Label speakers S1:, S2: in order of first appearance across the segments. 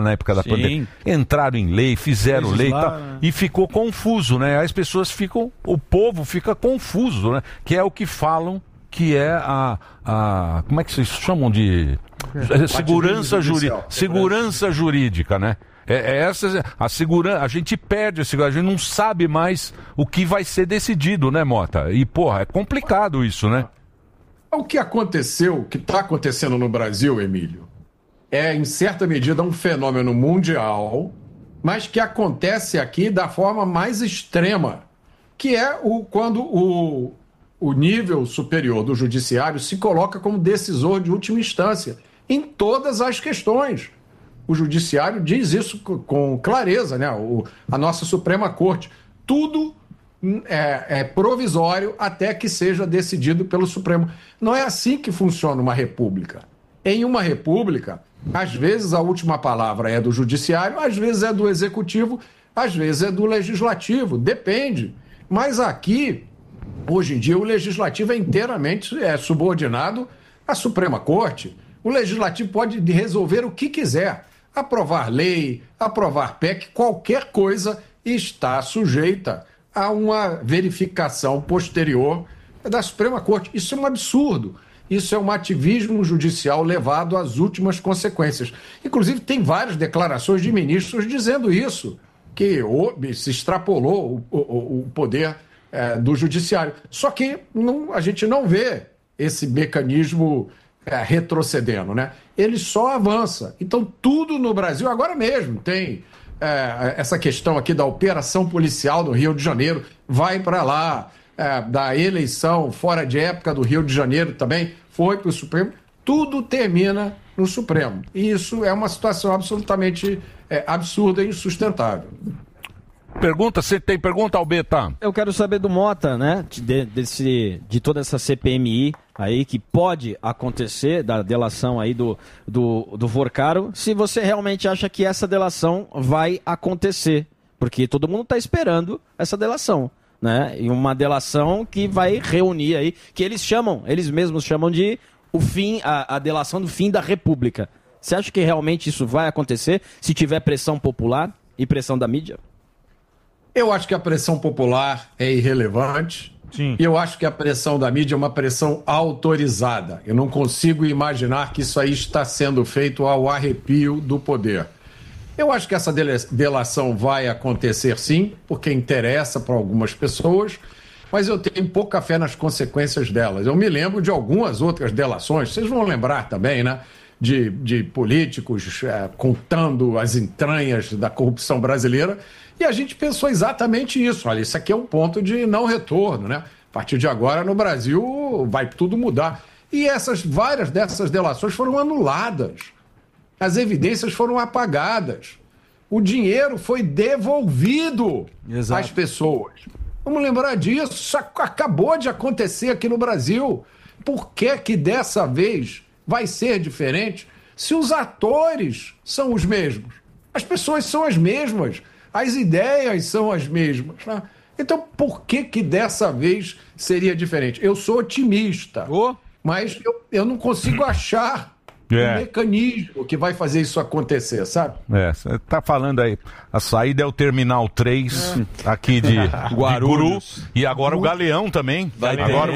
S1: na época da pandemia. Entraram em lei, fizeram lei e ficou confuso, né? As pessoas ficam, o povo fica confuso, né? Que é o que falam que é como é que vocês chamam de segurança jurídica, né? Essa a segurança, a gente perde a segurança, a gente não sabe mais o que vai ser decidido, né, Mota? E, porra, é complicado isso, né?
S2: O que aconteceu, o que está acontecendo no Brasil, Emílio, é, em certa medida, um fenômeno mundial, mas que acontece aqui da forma mais extrema, que é quando o nível superior do judiciário se coloca como decisor de última instância em todas as questões. O judiciário diz isso com clareza, né? A nossa Suprema Corte. Tudo é provisório até que seja decidido pelo Supremo. Não é assim que funciona uma república. Em uma república, às vezes a última palavra é do judiciário, às vezes é do executivo, às vezes é do legislativo, depende. Mas aqui, hoje em dia, o legislativo é inteiramente subordinado à Suprema Corte. O legislativo pode resolver o que quiser, aprovar lei, aprovar PEC, qualquer coisa está sujeita a uma verificação posterior da Suprema Corte. Isso é um absurdo. Isso é um ativismo judicial levado às últimas consequências. Inclusive, tem várias declarações de ministros dizendo isso, que se extrapolou o poder do judiciário. Só que a gente não vê esse mecanismo retrocedendo, né? Ele só avança. Então, tudo no Brasil, agora mesmo, tem essa questão aqui da operação policial no Rio de Janeiro, vai para lá, da eleição fora de época do Rio de Janeiro também, foi para o Supremo, tudo termina no Supremo. E isso é uma situação absolutamente absurda e insustentável.
S1: Você tem pergunta, Albeta?
S3: Eu quero saber do Mota, né? De toda essa CPMI aí que pode acontecer, da delação aí do Vorcaro, se você realmente acha que essa delação vai acontecer. Porque todo mundo está esperando essa delação, né? E uma delação que vai reunir aí, que eles mesmos chamam de a delação do fim da República. Você acha que realmente isso vai acontecer se tiver pressão popular e pressão da mídia?
S2: Eu acho que a pressão popular é irrelevante. Sim. E eu acho que a pressão da mídia é uma pressão autorizada. Eu não consigo imaginar que isso aí está sendo feito ao arrepio do poder. Eu acho que essa delação vai acontecer sim, porque interessa para algumas pessoas, mas eu tenho pouca fé nas consequências delas. Eu me lembro de algumas outras delações, vocês vão lembrar também, né? De políticos contando as entranhas da corrupção brasileira. E a gente pensou exatamente isso. Olha, isso aqui é um ponto de não retorno, né? A partir de agora, no Brasil, vai tudo mudar. E várias dessas delações foram anuladas. As evidências foram apagadas. O dinheiro foi devolvido às pessoas. Vamos lembrar disso. Isso acabou de acontecer aqui no Brasil. Por que dessa vez vai ser diferente se os atores são os mesmos? As pessoas são as mesmas. As ideias são as mesmas. Né? Então, por que dessa vez seria diferente? Eu sou otimista, mas eu não consigo achar um mecanismo que vai fazer isso acontecer, sabe?
S1: Você tá falando aí, a saída é o Terminal 3 aqui de Guarulhos. E agora o Galeão também. Agora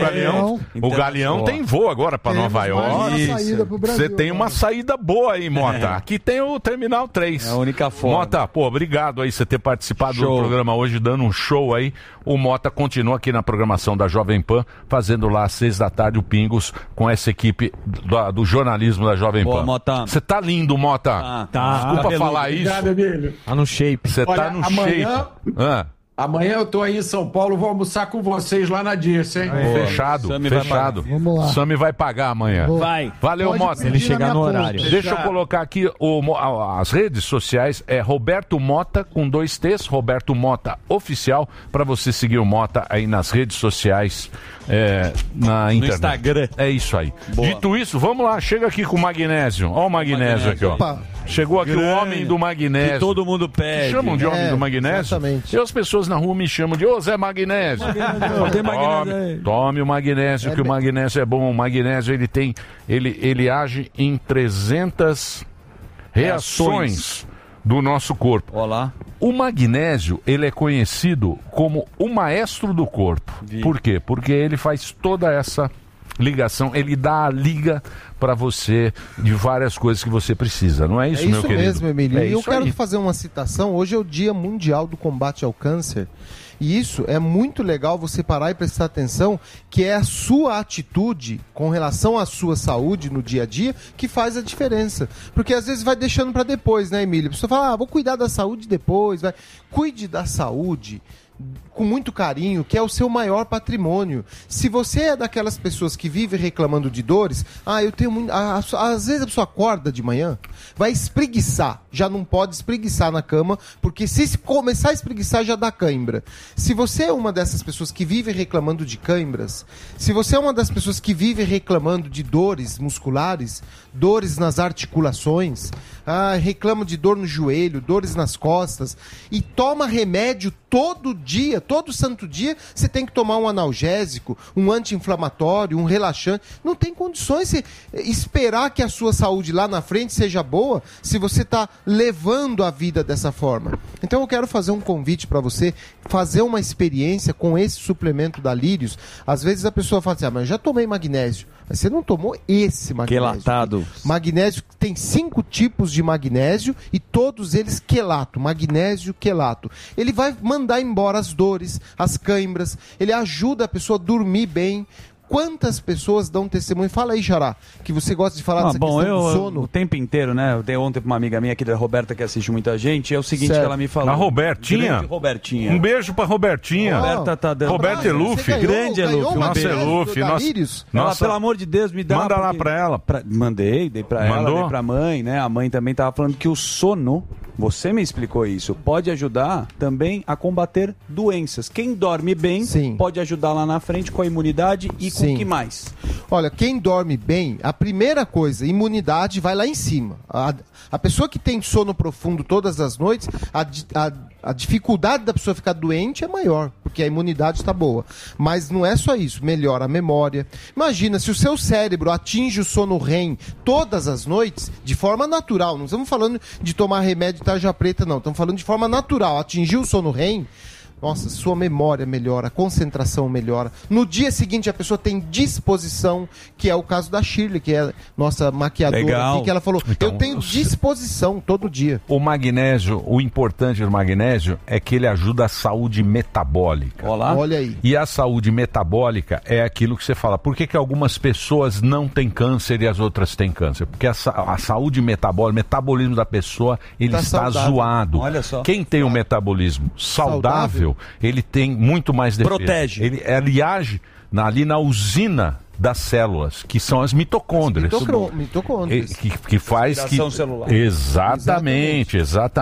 S1: o Galeão tem voo agora para Nova York. Você tem uma saída boa aí, Mota. Aqui tem o Terminal 3.
S3: É a única forma.
S1: Mota, obrigado aí você ter participado do programa hoje, dando um show aí. O Mota continua aqui na programação da Jovem Pan, fazendo lá às 6 da tarde o Pingos com essa equipe do jornalismo da Jovem Pan. Você tá lindo, Mota. Desculpa falar isso.
S2: Obrigado, Emílio.
S3: Tá no shape.
S1: Você tá no shape.
S2: Amanhã eu tô aí em São Paulo, vou almoçar com vocês lá na Dirce, hein?
S1: Fechado.
S4: Vamos lá.
S1: Sami vai pagar amanhã.
S3: Vai.
S1: Valeu, Mota.
S3: Se ele chegar no horário.
S1: Deixa eu colocar aqui as redes sociais. É Roberto Mota com 2 T's, Roberto Mota Oficial, para você seguir o Mota aí nas redes sociais, na internet. No Instagram. É isso aí. Boa. Dito isso, vamos lá, chega aqui com o Magnésio. Ó o Magnésio aqui, ó. Opa. Chegou aqui o homem do magnésio.
S3: Que todo mundo pede.
S1: Chamam de homem do magnésio?
S4: Exatamente.
S1: E as pessoas na rua me chamam de Zé Magnésio.
S3: Tem magnésio aí.
S1: Tome o magnésio, que o magnésio é bom. O magnésio, ele age em 300 reações do nosso corpo.
S3: Olá.
S1: O magnésio, ele é conhecido como o maestro do corpo. Por quê? Porque ele faz toda essa ligação, ele dá a liga para você de várias coisas que você precisa, não é isso, meu querido?
S4: É isso mesmo, Emílio.
S1: É
S4: e eu
S1: isso
S4: quero
S1: aí.
S4: fazer uma citação. Hoje é o Dia Mundial do Combate ao Câncer. E isso é muito legal você parar e prestar atenção, que é a sua atitude com relação à sua saúde no dia a dia que faz a diferença. Porque às vezes vai deixando para depois, né, Emílio? A pessoa fala, vou cuidar da saúde depois. Vai. Cuide da saúde com muito carinho, que é o seu maior patrimônio. Se você é daquelas pessoas que vive reclamando de dores, eu tenho muito... Às vezes a pessoa acorda de manhã, vai espreguiçar, já não pode espreguiçar na cama, porque se começar a espreguiçar já dá cãibra. Se você é uma dessas pessoas que vive reclamando de cãibras, se você é uma das pessoas que vive reclamando de dores musculares, dores nas articulações, reclama de dor no joelho, dores nas costas, e toma remédio todo dia, todo santo dia, você tem que tomar um analgésico, um anti-inflamatório, um relaxante. Não tem condições de esperar que a sua saúde lá na frente seja boa se você está levando a vida dessa forma. Então eu quero fazer um convite para você fazer uma experiência com esse suplemento da Lírios. Às vezes a pessoa fala assim, mas eu já tomei magnésio. Mas você não tomou esse magnésio.
S3: Quelatado.
S4: Magnésio tem 5 tipos de magnésio e todos eles quelato, magnésio quelato. Ele vai mandar embora as dores, as cãibras, ele ajuda a pessoa a dormir bem. Quantas pessoas dão testemunho? Fala aí, Xará, que você gosta de falar dessa questão do sono.
S5: O tempo inteiro, né? Eu dei ontem pra uma amiga minha aqui, da Roberta, que assiste muita gente, é o seguinte
S4: Certo.
S5: que ela me falou.
S1: A Robertinha?
S5: Grande Robertinha.
S1: Um beijo pra Robertinha.
S5: Roberta tá dando...
S1: Roberta Eluf.
S5: Grande Eluf.
S1: Nossa, Eluf.
S5: Ela, pelo amor de Deus, me dá...
S1: Manda lá pra ela.
S5: Mandei, dei pra ela, dei pra mãe, né? A mãe também tava falando que o sono, você me explicou isso, pode ajudar também a combater doenças. Quem dorme bem pode ajudar lá na frente com a imunidade e com o que mais?
S4: Olha, quem dorme bem, a primeira coisa, imunidade vai lá em cima. A pessoa que tem sono profundo todas as noites, a dificuldade da pessoa ficar doente é maior, porque a imunidade está boa. Mas não é só isso, melhora a memória. Imagina, se o seu cérebro atinge o sono REM todas as noites, de forma natural, não estamos falando de tomar remédio de tarja preta, não. Estamos falando de forma natural, atingir o sono REM, nossa, sua memória melhora, a concentração melhora. No dia seguinte a pessoa tem disposição, que é o caso da Shirley, que é nossa maquiadora aqui, que ela falou,
S1: então,
S4: eu tenho disposição todo dia.
S1: O magnésio, o importante do magnésio é que ele ajuda a saúde metabólica.
S4: Olha aí.
S1: E a saúde metabólica é aquilo que você fala. Por que algumas pessoas não têm câncer e as outras têm câncer? Porque a saúde metabólica, o metabolismo da pessoa, ele está zoado.
S5: Olha só.
S1: Quem tem um metabolismo saudável, ele tem muito mais defesa.
S5: Protege.
S1: Ele age ali na usina das células, que são as mitocôndrias.
S4: Mitocôndrias.
S1: Que faz que...
S5: celular.
S1: Exatamente.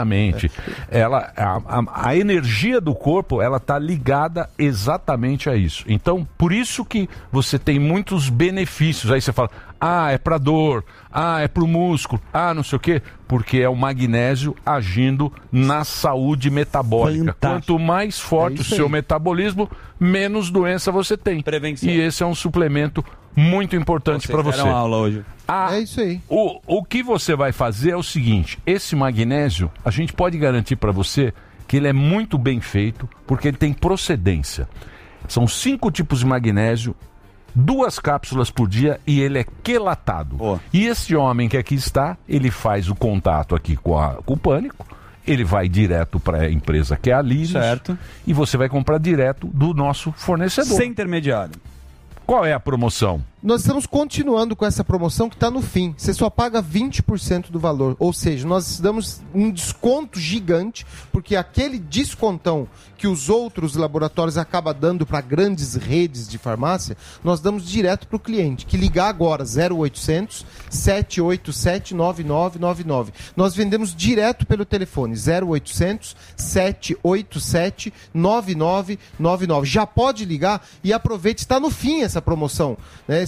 S1: A energia do corpo, ela está ligada exatamente a isso. Então, por isso que você tem muitos benefícios. Aí você fala, é para dor, é para o músculo, não sei o quê. Porque é o magnésio agindo na saúde metabólica.
S5: Fantástico.
S1: Quanto mais forte o seu metabolismo, menos doença você tem.
S5: Prevenção.
S1: E esse é um suplemento muito importante para você.
S5: Aula hoje.
S4: É isso aí.
S1: O que você vai fazer é o seguinte, esse magnésio, a gente pode garantir para você que ele é muito bem feito, porque ele tem procedência. São 5 tipos de magnésio, 2 cápsulas por dia e ele é quelatado. E esse homem que aqui está, ele faz o contato aqui com o Pânico, ele vai direto para a empresa que é a Lírios,
S5: certo,
S1: e você vai comprar direto do nosso fornecedor.
S5: Sem intermediário.
S1: Qual é a promoção?
S4: Nós estamos continuando com essa promoção que está no fim. Você só paga 20% do valor. Ou seja, nós damos um desconto gigante, porque aquele descontão que os outros laboratórios acabam dando para grandes redes de farmácia, nós damos direto para o cliente, que ligar agora 0800 787 9999. Nós vendemos direto pelo telefone 0800 787 9999. Já pode ligar e aproveite, está no fim essa promoção, né?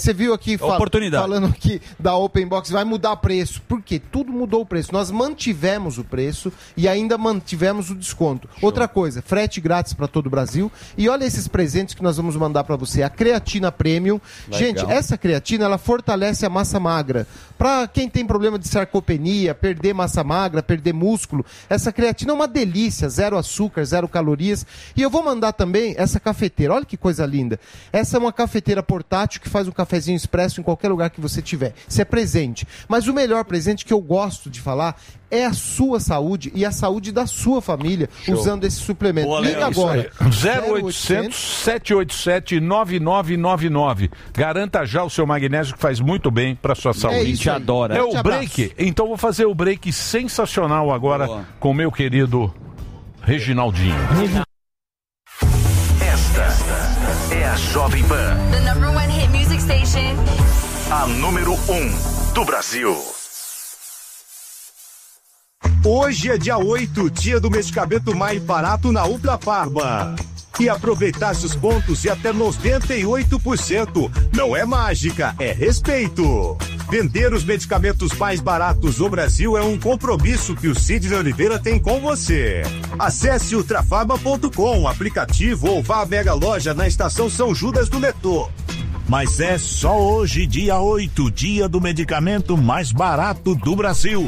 S4: você viu aqui falando aqui da Open Box, vai mudar preço. Por quê? Tudo mudou o preço. Nós mantivemos o preço e ainda mantivemos o desconto. Show. Outra coisa, frete grátis para todo o Brasil. E olha esses presentes que nós vamos mandar para você. A creatina Premium. Legal. Gente, essa creatina, ela fortalece a massa magra. Para quem tem problema de sarcopenia, perder massa magra, perder músculo, essa creatina é uma delícia. Zero açúcar, zero calorias. E eu vou mandar também essa cafeteira. Olha que coisa linda. Essa é uma cafeteira portátil que faz um cafezinho expresso em qualquer lugar que você tiver. Isso é presente. Mas o melhor presente que eu gosto de falar é a sua saúde e a saúde da sua família. Show. Usando esse suplemento. Boa, liga agora.
S1: 0800 787 9999. Garanta já o seu magnésio que faz muito bem para sua saúde.
S3: A gente adora.
S1: É o break. Então vou fazer o break sensacional agora com o meu querido Reginaldinho.
S6: Esta é a Jovem Pan.
S7: The number one hit music station.
S6: A número 1 do Brasil.
S8: Hoje é dia 8, dia do medicamento mais barato na Ultra Farma. E aproveitar os pontos de até 98%. Não é mágica, é respeito. Vender os medicamentos mais baratos do Brasil é um compromisso que o Sidney Oliveira tem com você. Acesse ultrafarma.com, aplicativo ou vá à Mega Loja na Estação São Judas do Metrô.
S9: Mas é só hoje, dia 8, dia do medicamento mais barato do Brasil.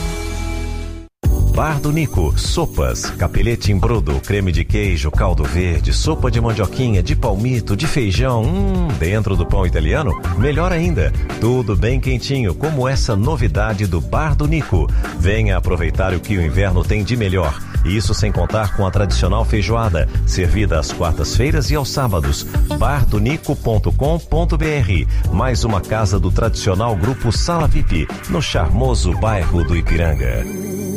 S10: Bar do Nico, sopas, capelete em brodo, creme de queijo, caldo verde, sopa de mandioquinha, de palmito, de feijão, dentro do pão italiano, melhor ainda, tudo bem quentinho, como essa novidade do Bar do Nico. Venha aproveitar o que o inverno tem de melhor. Isso sem contar com a tradicional feijoada, servida às quartas-feiras e aos sábados. bardonico.com.br, mais uma casa do tradicional grupo Sala VIP, no charmoso bairro do Ipiranga.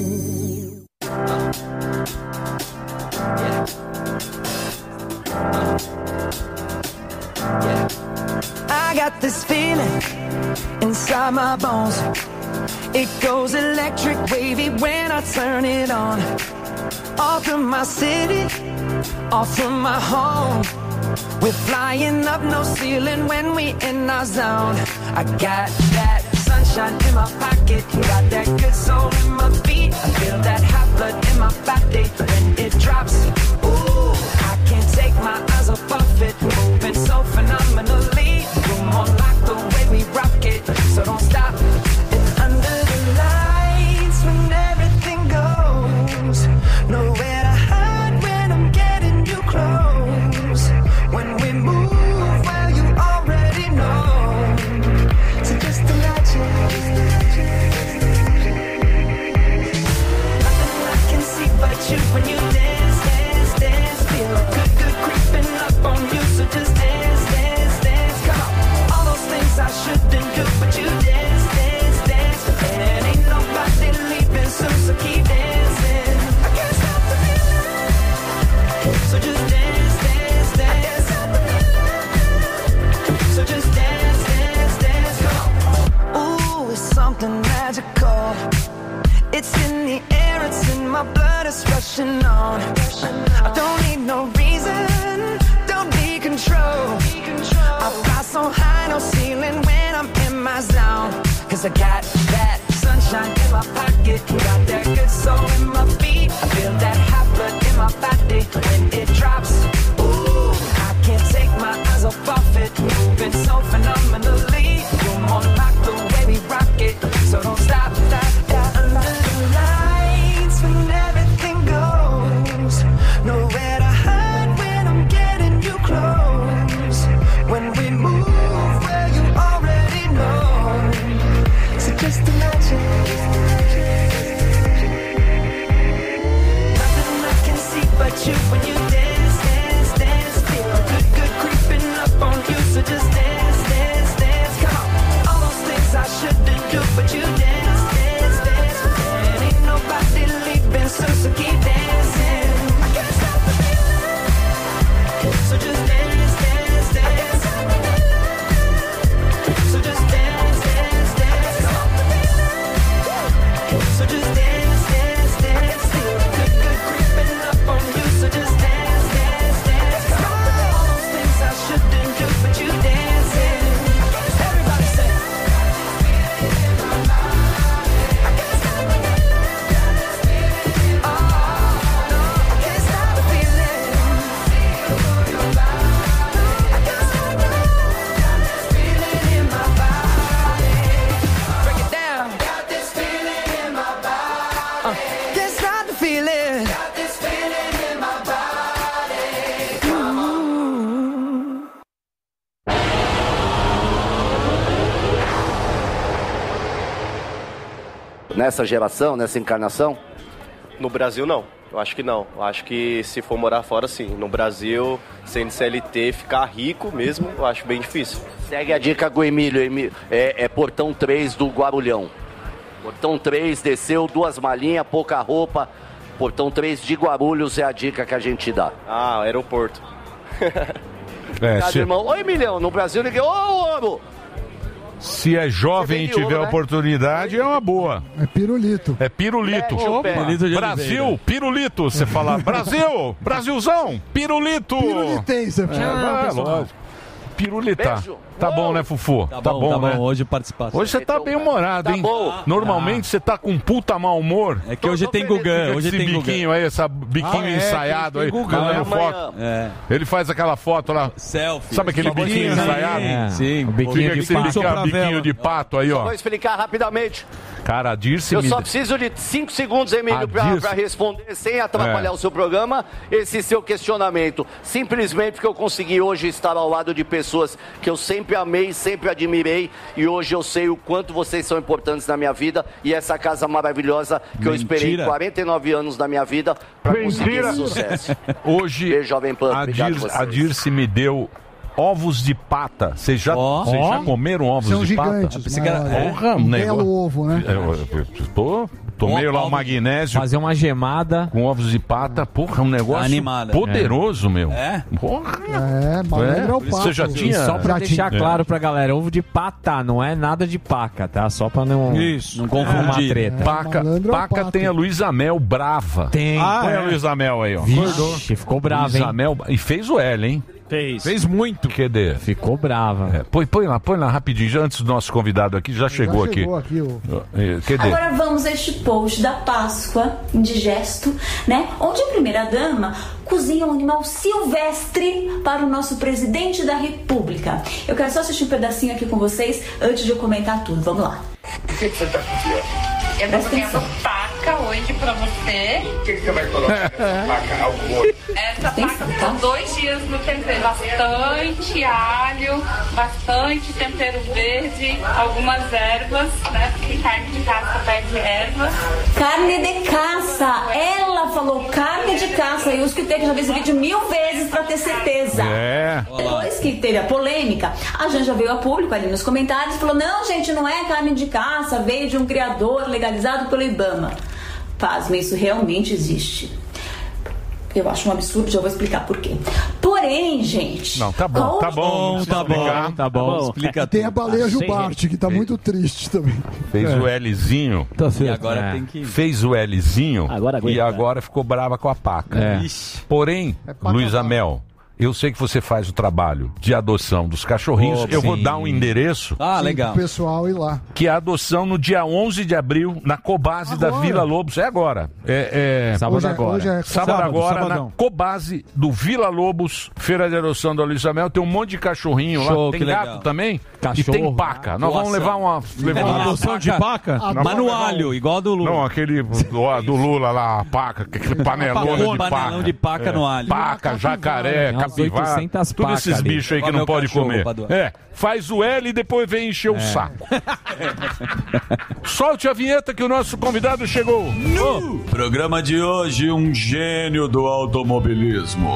S11: I got this feeling inside my bones. It goes electric wavy when I turn it on. All through my city, all through my home. We're flying up, no ceiling when we in our zone. I got that sunshine in my pocket, got that good soul in my feet. I feel that hot blood in my body when it drops. Ooh, I can't take my eyes off it, moving so phenomenally. Room on lock the way we rock it, so don't stop. And under the lights when everything goes, nowhere to hide when I'm getting you close. When we move, well you already know. So just imagine. Nothing I can see but you when you dance, dance, dance. Feel good creeping up on you, so just dance, dance, dance. Come on, all those things I shouldn't do, but you dance, dance, dance. And ain't nobody leaving soon, so keep dancing. I can't stop the feeling, so just dance, dance, dance. I can't stop the feeling, so just dance, dance, dance. Come on. Ooh, it's something magical. It's in the air, it's in my blood, it's rushing on. I don't need no reason, don't need control. I fly so high, no ceiling when I'm in my zone. Cause I got that sunshine in my pocket, got that good soul in my feet. I feel that hot blood in my body when it drops. Ooh, I can't take my eyes off it, moving so phenomenally. Room on lock the way we rock it, so don't stop, stop, stop. Under the lights when everything goes, nowhere to hide when I'm getting you close. When we move, well you already know. So just imagine. feeling. Got this feeling in my body. Come on.
S12: Nessa geração, nessa encarnação?
S13: No Brasil, não. Eu acho que não. Eu acho que se for morar fora, sim. No Brasil, sendo CLT, ficar rico mesmo, eu acho bem difícil.
S12: Segue a dica com o Emílio. É portão 3 do Guarulhão. Portão 3, desceu, 2 malinhas, pouca roupa. Portão 3 de Guarulhos é a dica que a gente dá.
S13: Ah, aeroporto.
S12: Irmão. Ô, Emilhão, no Brasil ninguém... Ô, ouro!
S1: Se é jovem e tiver oportunidade, é uma boa.
S14: É pirulito.
S1: É pirulito.
S14: Opa.
S1: Pirulito Brasil, pirulito. Você fala Brasil, Brasilzão, pirulito.
S14: Pirulitense.
S1: Lógico. Pirulita.
S5: Beijo.
S1: Tá bom, né, Fufu? Tá bom, né?
S5: Hoje participar.
S1: Hoje você tá bem humorado, hein? Normalmente você tá com um puta mau humor.
S5: É que hoje tem Gugan. Hoje
S1: esse
S5: tem
S1: biquinho aí, essa biquinho ensaiado aí, mandando foto. Ele faz aquela foto lá.
S5: Selfie.
S1: Sabe aquele biquinho ensaiado?
S5: Sim,
S1: o biquinho de pato aí, ó.
S12: Vou explicar rapidamente.
S1: Cara, a Dirce
S12: Eu só preciso de 5 segundos, Emílio, pra responder sem atrapalhar o seu programa, esse seu questionamento. Simplesmente porque eu consegui hoje estar ao lado de pessoas que eu sempre amei, sempre admirei, e hoje eu sei o quanto vocês são importantes na minha vida e essa casa maravilhosa que eu esperei 49 anos da minha vida para conseguir esse sucesso.
S1: Hoje,
S12: Beijo, Jovem Pan.
S1: a Dirce me deu ovos de pata. Vocês já comeram ovos
S14: São
S1: de
S14: gigantes,
S1: pata?
S14: Porra, um belo ovo, né?
S1: Tomei lá o magnésio.
S15: Fazer uma gemada.
S1: Com ovos de pata. Porra, um negócio
S15: animada.
S1: poderoso, meu.
S15: É?
S1: Porra.
S14: Malandro é o pato.
S1: Você já tinha...
S15: Só pra deixar claro pra galera, ovo de pata não é nada de paca, tá? Só pra não confundir uma treta.
S1: Paca tem a Luísa Mel brava.
S15: Tem.
S1: Põe a Luísa Mel aí, ó.
S15: Vixe, ficou brava, hein?
S1: Mel, e fez o L, hein?
S3: Fez
S1: muito. Cadê?
S15: Ficou brava.
S1: Põe lá rapidinho, já antes do nosso convidado aqui, já chegou aqui. Cadê?
S16: Agora vamos a este post da Páscoa, indigesto, né? Onde a primeira-dama cozinha um animal silvestre para o nosso presidente da República. Eu quero só assistir um pedacinho aqui com vocês antes de eu comentar tudo. Vamos lá.
S17: O que você tá cozinhando? Eu tô cozinhando paca hoje pra você. O que você vai colocar nessa paca ao molho? Essa paca ficou 2 dias no tempero. Bastante alho, bastante tempero verde, algumas ervas, né? Porque carne de caça pede ervas.
S16: Carne de caça. Ela falou carne de caça. Eu escutei que já vi esse vídeo 1000 vezes pra ter certeza. Depois que teve a polêmica, a Janja veio a público ali nos comentários e falou: não, gente, não é carne de caça, veio de um criador legalizado pelo IBAMA. Pasma, isso realmente existe. Eu acho um absurdo, já vou explicar por quê. Porém, gente...
S1: Não, tá bom.
S15: Explica
S14: Tem a baleia Jubarte, que tá muito triste também.
S1: Fez o Lzinho.
S5: E agora tem que...
S1: Fez o Lzinho
S3: aguenta.
S1: e agora ficou brava com a paca. Porém, Luísa Mel, eu sei que você faz o trabalho de adoção dos cachorrinhos. Eu vou dar um endereço.
S14: Legal. O pessoal ir lá.
S1: Que é a adoção no dia 11 de abril, na Cobase da Vila Lobos. É agora.
S3: Sábado agora.
S14: Hoje é
S1: Sábado agora,
S3: sabadão.
S1: na Cobase do Vila Lobos, Feira de Adoção da Luísa Mel. Tem um monte de cachorrinho lá.
S5: Show,
S1: Tem
S5: que
S1: gato
S5: legal.
S1: também.
S15: Cachorro.
S1: E tem paca. Nós vamos levar uma
S5: adoção de paca? Mas no alho, igual a do Lula.
S1: Não, aquele do Lula lá, a paca, aquele panelona de paca.
S5: Panelão de paca no alho.
S1: Paca, jacaré,
S15: Umas
S1: capivara.
S15: 800
S1: Todos esses
S15: pacas ali.
S1: bichos aí que
S5: Olha
S1: não
S5: meu
S1: pode
S5: cachorro,
S1: comer.
S5: Padua.
S1: Faz o L e depois vem encher o saco. Solte a vinheta que o nosso convidado chegou.
S18: No programa de hoje, um gênio do automobilismo.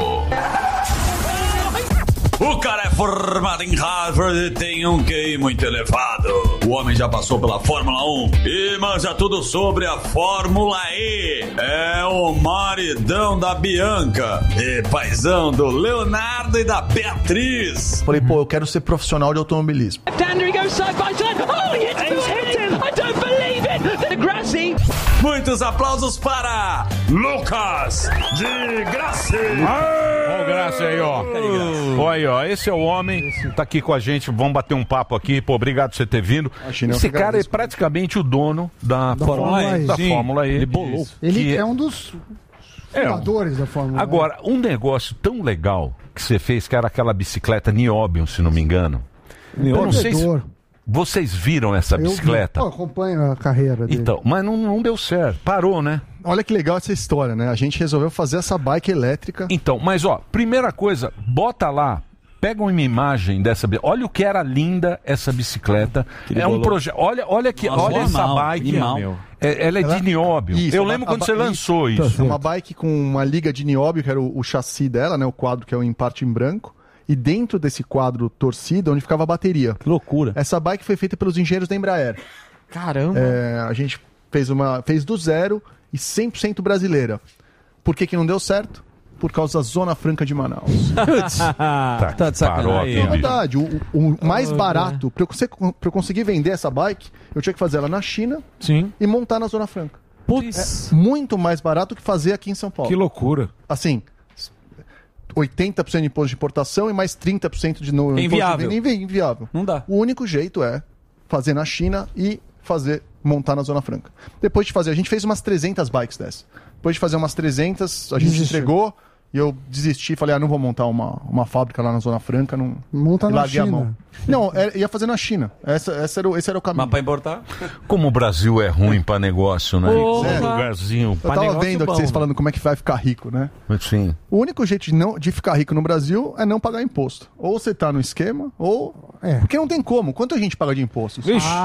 S18: O cara é formado em Harvard e tem um QI muito elevado. O homem já passou pela Fórmula 1 e manja tudo sobre a Fórmula E. É o maridão da Bianca e paizão do Leonardo e da Beatriz.
S19: Falei, eu quero ser profissional de automobilismo.
S11: He goes side by side. Oh, he hit him! I don't believe it! The Grassy.
S18: Muitos aplausos para Lucas de Graça.
S1: Ó o Graça aí, ó. Olha aí, ó. Esse é o homem, tá aqui com a gente. Vamos bater um papo aqui. Pô, obrigado por você ter vindo. Esse cara é praticamente o dono da Fórmula E. Da Fórmula E.
S5: Ele bolou.
S14: Ele é um dos fundadores da Fórmula E.
S1: Agora, um negócio tão legal que você fez, que era aquela bicicleta Niobium, se não me engano. Eu não sei se... Vocês viram essa bicicleta?
S14: Eu acompanho a carreira dele.
S1: Então, mas não deu certo. Parou, né?
S19: Olha que legal essa história, né? A gente resolveu fazer essa bike elétrica.
S1: Então, mas primeira coisa, bota lá, pega uma imagem dessa bicicleta. Olha o que era linda essa bicicleta. É um projeto. Olha aqui, olha essa bike. Ela é de nióbio.
S19: Isso,
S1: eu lembro quando você lançou isso.
S19: É uma bike com uma liga de nióbio, que era o chassi dela, né? O quadro que é em parte em branco. E dentro desse quadro torcido, onde ficava a bateria.
S5: Que loucura.
S19: Essa bike foi feita pelos engenheiros da Embraer.
S3: Caramba.
S19: A gente fez do zero e 100% brasileira. Por que não deu certo? Por causa da Zona Franca de Manaus.
S5: Tá de sacanagem.
S19: É verdade. O mais barato, pra eu conseguir vender essa bike, eu tinha que fazer ela na China e montar na Zona Franca.
S3: Putz.
S19: É muito mais barato que fazer aqui em São Paulo.
S1: Que loucura.
S19: Assim, 80% de imposto de importação e mais 30% de no
S5: inviável.
S19: Inviável.
S5: Não dá.
S19: O único jeito é fazer na China e montar na Zona Franca. Depois de fazer, a gente fez umas 300 bikes dessas. Depois de fazer umas 300, a gente entregou e eu desisti. Falei, não vou montar uma fábrica lá na Zona Franca.
S14: Monta na
S19: larguei
S14: China.
S19: A mão. Não, ia fazer na China. Esse era o caminho.
S5: Mas pra importar?
S1: Como o Brasil é ruim pra negócio, né? Lugarzinho.
S19: Eu tava vendo aqui vocês falando como é que vai ficar rico, né?
S1: Sim.
S19: O único jeito de ficar rico no Brasil é não pagar imposto. Ou você tá no esquema, ou... Porque não tem como. Quanto a gente paga de impostos?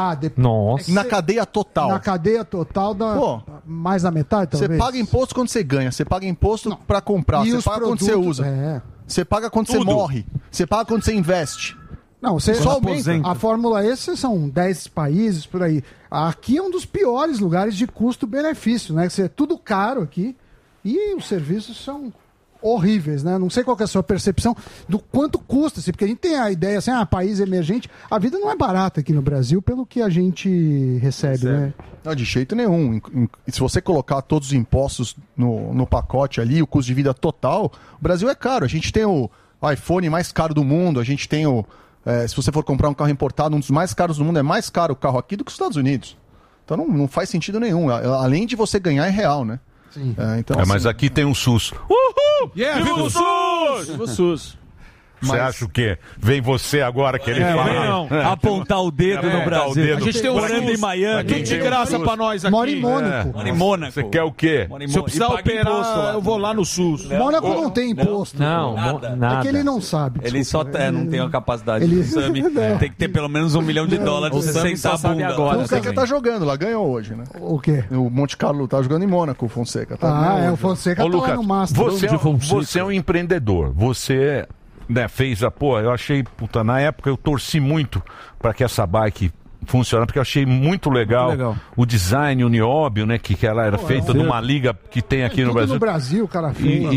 S1: Nossa.
S19: Na cadeia total.
S14: Na cadeia total dá mais da metade, talvez.
S19: Você paga imposto quando você ganha. Você paga imposto pra comprar.
S14: E
S19: Você
S14: os
S19: paga quando você
S14: produtos,
S19: usa. Você paga quando você morre. Você paga quando você investe.
S14: Não, você
S19: Só aumenta.
S14: a Fórmula E são 10 países por aí. Aqui é um dos piores lugares de custo-benefício, né? É tudo caro aqui e os serviços são horríveis, né? Não sei qual que é a sua percepção do quanto custa, porque a gente tem a ideia assim, país emergente, a vida não é barata aqui no Brasil pelo que a gente recebe, né?
S19: Não, de jeito nenhum. Se você colocar todos os impostos no pacote ali, o custo de vida total, o Brasil é caro. A gente tem o iPhone mais caro do mundo, a gente tem se você for comprar um carro importado, um dos mais caros do mundo, é mais caro o carro aqui do que os Estados Unidos. Então não faz sentido nenhum. Além de você ganhar, é real, né?
S14: Sim.
S19: Então,
S1: mas aqui tem um SUS. Uhul!
S3: Viva o SUS! Viva o SUS!
S1: Você acha o quê? Vem você agora querer falar?
S5: Não. Apontar o dedo no Brasil.
S3: A gente tem um
S5: morando em Miami.
S3: Tudo de graça pra nós aqui.
S14: Mora em Mônaco.
S5: Mora em Mônaco.
S1: Você quer o quê?
S3: Se eu precisar operar, eu vou lá no SUS.
S14: Mônaco não tem imposto.
S15: Não, nada.
S14: É que ele não sabe.
S5: Ele só não tem a capacidade.
S14: Ele-
S5: O Sami tem que ter pelo menos $1 milhão pra você sentar a bunda.
S19: O Fonseca tá jogando lá, ganhou hoje, né?
S14: O quê?
S19: O Monte Carlo tá jogando em Mônaco, o Fonseca. Tá
S14: o Fonseca tá lá no Master.
S1: Você é um empreendedor. Você fez eu achei, na época eu torci muito para que essa bike funcionasse, porque eu achei muito legal o design, o nióbio, né, que ela era feita de uma liga que tem aqui no Brasil.
S14: No Brasil, cara,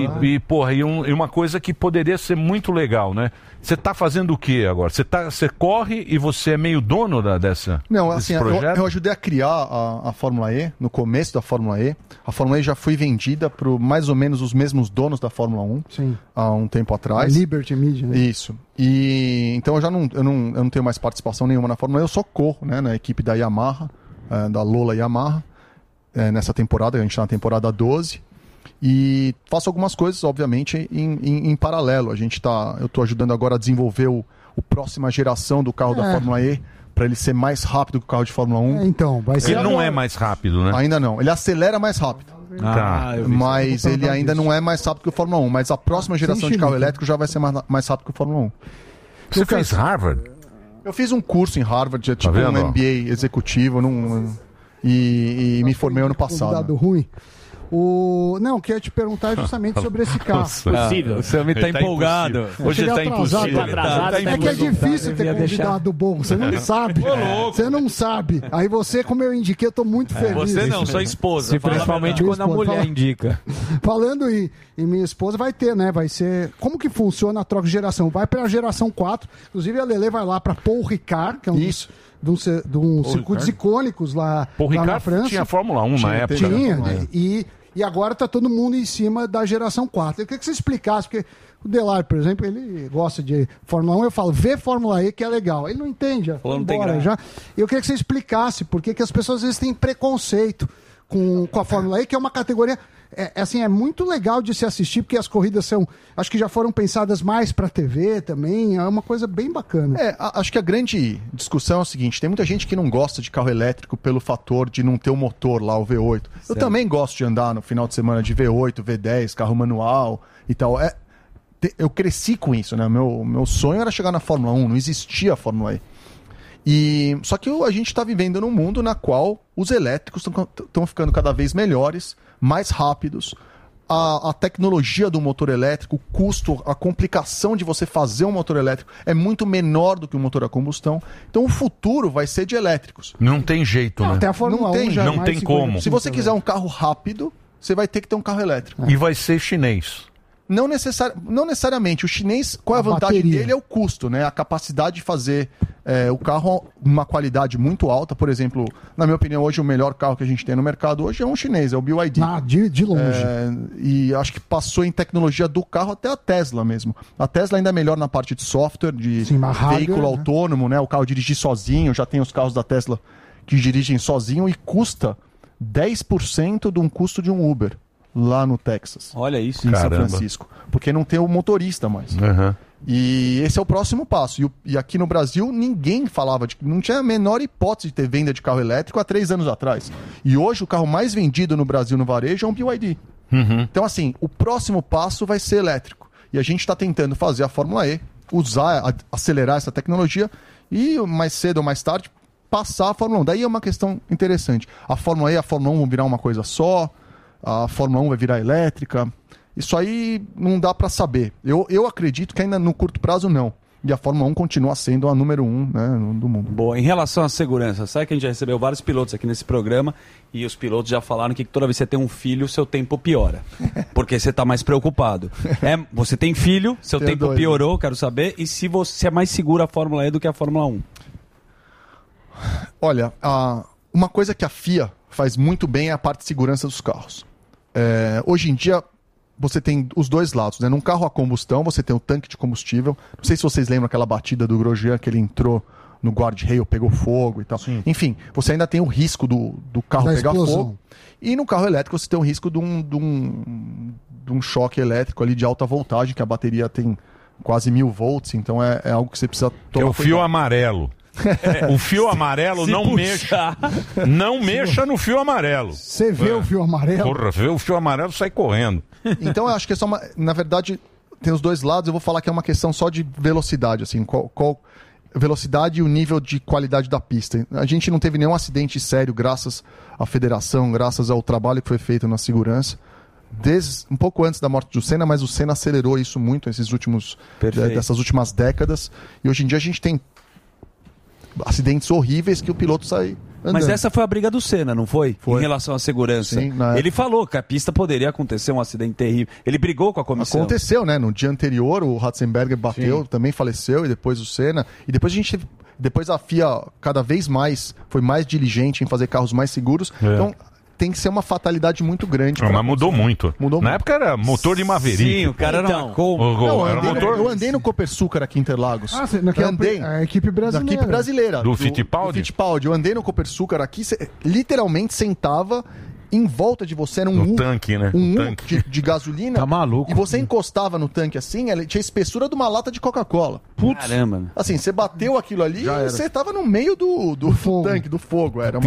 S1: e uma coisa que poderia ser muito legal, né? Você tá fazendo o que agora? Você corre e você é meio dono desse projeto?
S19: Eu ajudei a criar a Fórmula E, no começo da Fórmula E. A Fórmula E já foi vendida para mais ou menos os mesmos donos da Fórmula 1 há um tempo atrás.
S14: Liberty Media, né?
S19: Isso. E então eu não tenho mais participação nenhuma na Fórmula E, eu só corro, né, na equipe da Yamaha, da Lola Yamaha, nessa temporada, a gente está na temporada 12. E faço algumas coisas, obviamente, em paralelo. Eu estou ajudando agora a desenvolver o próxima geração do carro da Fórmula E, para ele ser mais rápido que o carro de Fórmula 1.
S14: Então, vai ser.
S1: Ele não é mais rápido, né?
S19: Ainda não. Ele acelera mais rápido. Mas ele ainda não é mais rápido que o Fórmula 1. Mas a próxima geração de carro elétrico já vai ser mais rápido que o Fórmula 1.
S1: Você fez Harvard?
S19: Eu fiz um curso em Harvard, tipo um MBA executivo, e me formei ano passado.
S14: Dado ruim. Não, eu queria te perguntar justamente sobre esse carro.
S5: O Sami tá empolgado.
S1: Hoje ele tá impossível.
S14: É que é difícil ter convidado bom, você não sabe. Você não sabe. Aí você, como eu indiquei, eu tô muito feliz.
S5: Você não, sua esposa.
S15: Principalmente quando a mulher indica.
S14: Falando em minha esposa, vai ter, né? Vai ser... Como que funciona a troca de geração? Vai pra geração 4. Inclusive a Lelê vai lá pra Paul Ricard, que é um de um circuitos icônicos lá na França.
S1: Tinha Fórmula 1 na época.
S14: Tinha, e agora tá todo mundo em cima da geração 4. Eu queria que você explicasse, porque o Delari, por exemplo, ele gosta de Fórmula 1, eu falo, vê Fórmula E que é legal. Ele não entende, já. Eu queria que você explicasse por que as pessoas às vezes têm preconceito com a Fórmula E, que é uma categoria assim, é muito legal de se assistir, porque as corridas são, acho que já foram pensadas mais para TV também, é uma coisa bem bacana.
S19: Acho que a grande discussão é o seguinte, tem muita gente que não gosta de carro elétrico pelo fator de não ter o motor lá, o V8. Eu também gosto de andar no final de semana de V8, V10, carro manual e tal. Eu cresci com isso, né? Meu sonho era chegar na Fórmula 1, não existia a Fórmula E. Só que a gente está vivendo num mundo na qual os elétricos estão ficando cada vez melhores, mais rápidos. A tecnologia do motor elétrico, o custo, a complicação de você fazer um motor elétrico é muito menor do que um motor a combustão. Então o futuro vai ser de elétricos.
S1: Não tem jeito, né?
S14: Até a Fórmula 1 já
S1: não tem como.
S19: Se você quiser um carro rápido, você vai ter que ter um carro elétrico.
S1: E vai ser chinês.
S19: Não necessariamente. O chinês, qual é a vantagem dele? É o custo, né? A capacidade de fazer o carro uma qualidade muito alta. Por exemplo, na minha opinião, hoje o melhor carro que a gente tem no mercado hoje é um chinês, é o BYD.
S14: De longe.
S19: E acho que passou em tecnologia do carro até a Tesla mesmo. A Tesla ainda é melhor na parte de software, de veículo autônomo, né? O carro dirigir sozinho, já tem os carros da Tesla que dirigem sozinho e custa 10% de um custo de um Uber. Lá no Texas.
S5: Olha isso.
S19: Em São Francisco. Porque não tem o motorista mais. E esse é o próximo passo. E aqui no Brasil, ninguém falava não tinha a menor hipótese de ter venda de carro elétrico há 3 anos atrás. E hoje o carro mais vendido no Brasil no varejo é um BYD. Então, assim, o próximo passo vai ser elétrico. E a gente está tentando fazer a Fórmula E, acelerar essa tecnologia e mais cedo ou mais tarde passar a Fórmula 1. Daí é uma questão interessante. A Fórmula E e a Fórmula 1 vão virar uma coisa só. A Fórmula 1 vai virar elétrica. Isso aí não dá para saber. Eu acredito que ainda no curto prazo não. E a Fórmula 1 continua sendo a número 1, né, do mundo.
S5: Boa, em relação à segurança, sabe que a gente já recebeu vários pilotos aqui nesse programa e os pilotos já falaram que toda vez que você tem um filho, seu tempo piora. Porque você está mais preocupado. Você tem filho, seu tempo piorou, quero saber. E se você é mais seguro a Fórmula E do que a Fórmula 1?
S19: Olha, uma coisa que a FIA faz muito bem é a parte de segurança dos carros. Hoje em dia, você tem os dois lados, né? Num carro a combustão, você tem o tanque de combustível. Não sei se vocês lembram aquela batida do Grosjean, que ele entrou no guardrail, pegou fogo e tal. Sim. Enfim, você ainda tem o risco do carro pegar fogo. E no carro elétrico você tem o risco de um choque elétrico ali de alta voltagem, que a bateria tem quase 1000 volts, então é algo que você precisa tomar.
S1: É o fio amarelo. O fio amarelo não mexa. Não mexa no fio amarelo.
S14: Você vê o fio amarelo?
S1: Porra, vê o fio amarelo, sai correndo.
S19: Então eu acho que é só na verdade, tem os dois lados. Eu vou falar que é uma questão só de velocidade, assim, qual velocidade e o nível de qualidade da pista. A gente não teve nenhum acidente sério graças à federação, graças ao trabalho que foi feito na segurança. Um pouco antes da morte do Senna, mas o Senna acelerou isso muito dessas últimas décadas. E hoje em dia a gente tem acidentes horríveis que o piloto sai andando.
S5: Mas essa foi a briga do Senna, não foi? Em relação à segurança.
S19: Sim,
S5: ele falou que a pista poderia acontecer um acidente terrível. Ele brigou com a comissão.
S19: Aconteceu, né? No dia anterior, o Ratzenberger bateu, também faleceu, e depois o Senna. E depois a FIA cada vez mais foi mais diligente em fazer carros mais seguros. Então tem que ser uma fatalidade muito grande.
S1: Mas mudou muito.
S19: Na
S1: época era motor de Maverick.
S5: Sim, o cara era uma
S19: eu andei no Copersucar aqui em Interlagos.
S14: A equipe brasileira.
S1: Do Fittipaldi?
S19: Do Fittipaldi. Eu andei no Copersucar aqui, literalmente sentava em volta de você, era um
S1: tanque, né?
S19: Tanque de gasolina.
S1: Tá maluco.
S19: E você encostava no tanque assim, ele tinha a espessura de uma lata de Coca-Cola.
S5: Putz. Caramba.
S19: Assim, você bateu aquilo ali e você tava no meio do tanque, do fogo. Era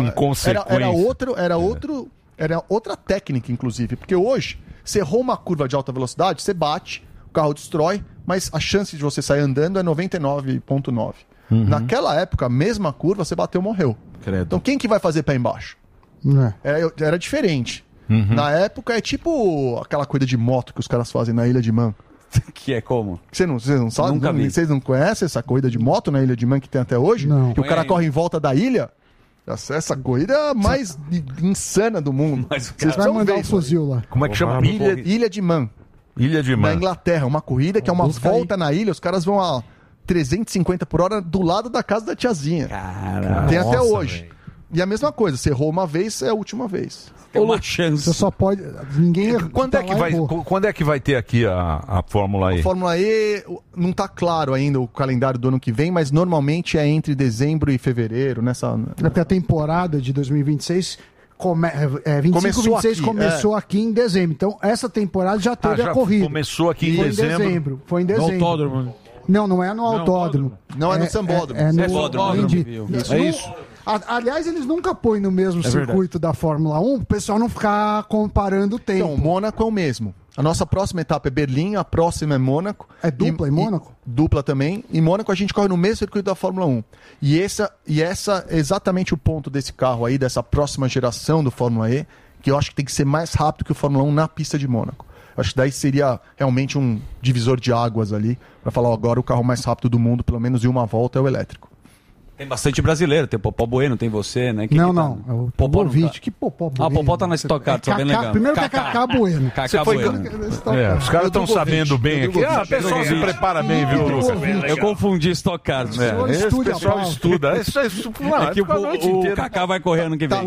S19: outra técnica, inclusive. Porque hoje, você errou uma curva de alta velocidade, você bate, o carro destrói, mas a chance de você sair andando é 99,9. Naquela época, a mesma curva, você bateu, morreu.
S1: Credo.
S19: Então quem que vai fazer pé embaixo? Era diferente. Na época é tipo aquela corrida de moto que os caras fazem na Ilha de Man.
S5: Que é como?
S19: Você não sabe?
S5: Nunca vi.
S19: Vocês não conhecem essa corrida de moto na Ilha de Man que tem até hoje?
S14: Não.
S19: Que o cara corre em volta da ilha? Essa corrida é a mais insana do mundo.
S14: Vocês vão mandar um fuzil lá.
S1: Como é que chama?
S19: Ilha de Man.
S1: Ilha de Man.
S19: Na Inglaterra, uma corrida que é uma volta na ilha, os caras vão a 350 por hora do lado da casa da tiazinha.
S5: Caramba.
S19: Tem até hoje. Véio. E a mesma coisa, você errou uma vez, é a última vez.
S5: Tem uma chance.
S14: Você só pode... Ninguém...
S1: Quando é que vai ter aqui a Fórmula E?
S19: A Fórmula E não está claro ainda o calendário do ano que vem, mas normalmente é entre dezembro e fevereiro, nessa...
S14: Até a temporada de 2026 25, 26 começou aqui em dezembro. Então, essa temporada já teve a corrida.
S1: Começou aqui em dezembro.
S14: Foi em dezembro.
S15: No autódromo.
S14: Não é no autódromo.
S4: Não, é no Sambódromo.
S14: É no
S5: Autódromo.
S14: Isso. Aliás, eles nunca põem no mesmo circuito da Fórmula 1, o pessoal não ficar comparando o tempo.
S19: Então, Mônaco é o mesmo. A nossa próxima etapa é Berlim, a próxima é Mônaco.
S14: É dupla em Mônaco?
S19: Dupla também. Em Mônaco a gente corre no mesmo circuito da Fórmula 1. E essa é exatamente o ponto desse carro aí, dessa próxima geração do Fórmula E, que eu acho que tem que ser mais rápido que o Fórmula 1 na pista de Mônaco. Acho que daí seria realmente um divisor de águas ali, para falar, agora o carro mais rápido do mundo, pelo menos em uma volta, é o elétrico.
S5: Tem bastante brasileiro, tem o Popó Bueno, tem você, né?
S14: Não, é o Popovic. Que Popó Bueno?
S5: Ah, o Popó tá na Stock Car, tô bem legal.
S14: Primeiro que é Cacá Bueno.
S5: Cacá Bueno.
S1: Os caras estão sabendo bem aqui. O pessoal se prepara bem, viu, Lucas?
S5: Eu confundi Stock Car.
S1: Esse pessoal estuda.
S5: É que o Cacá vai correr ano que vem.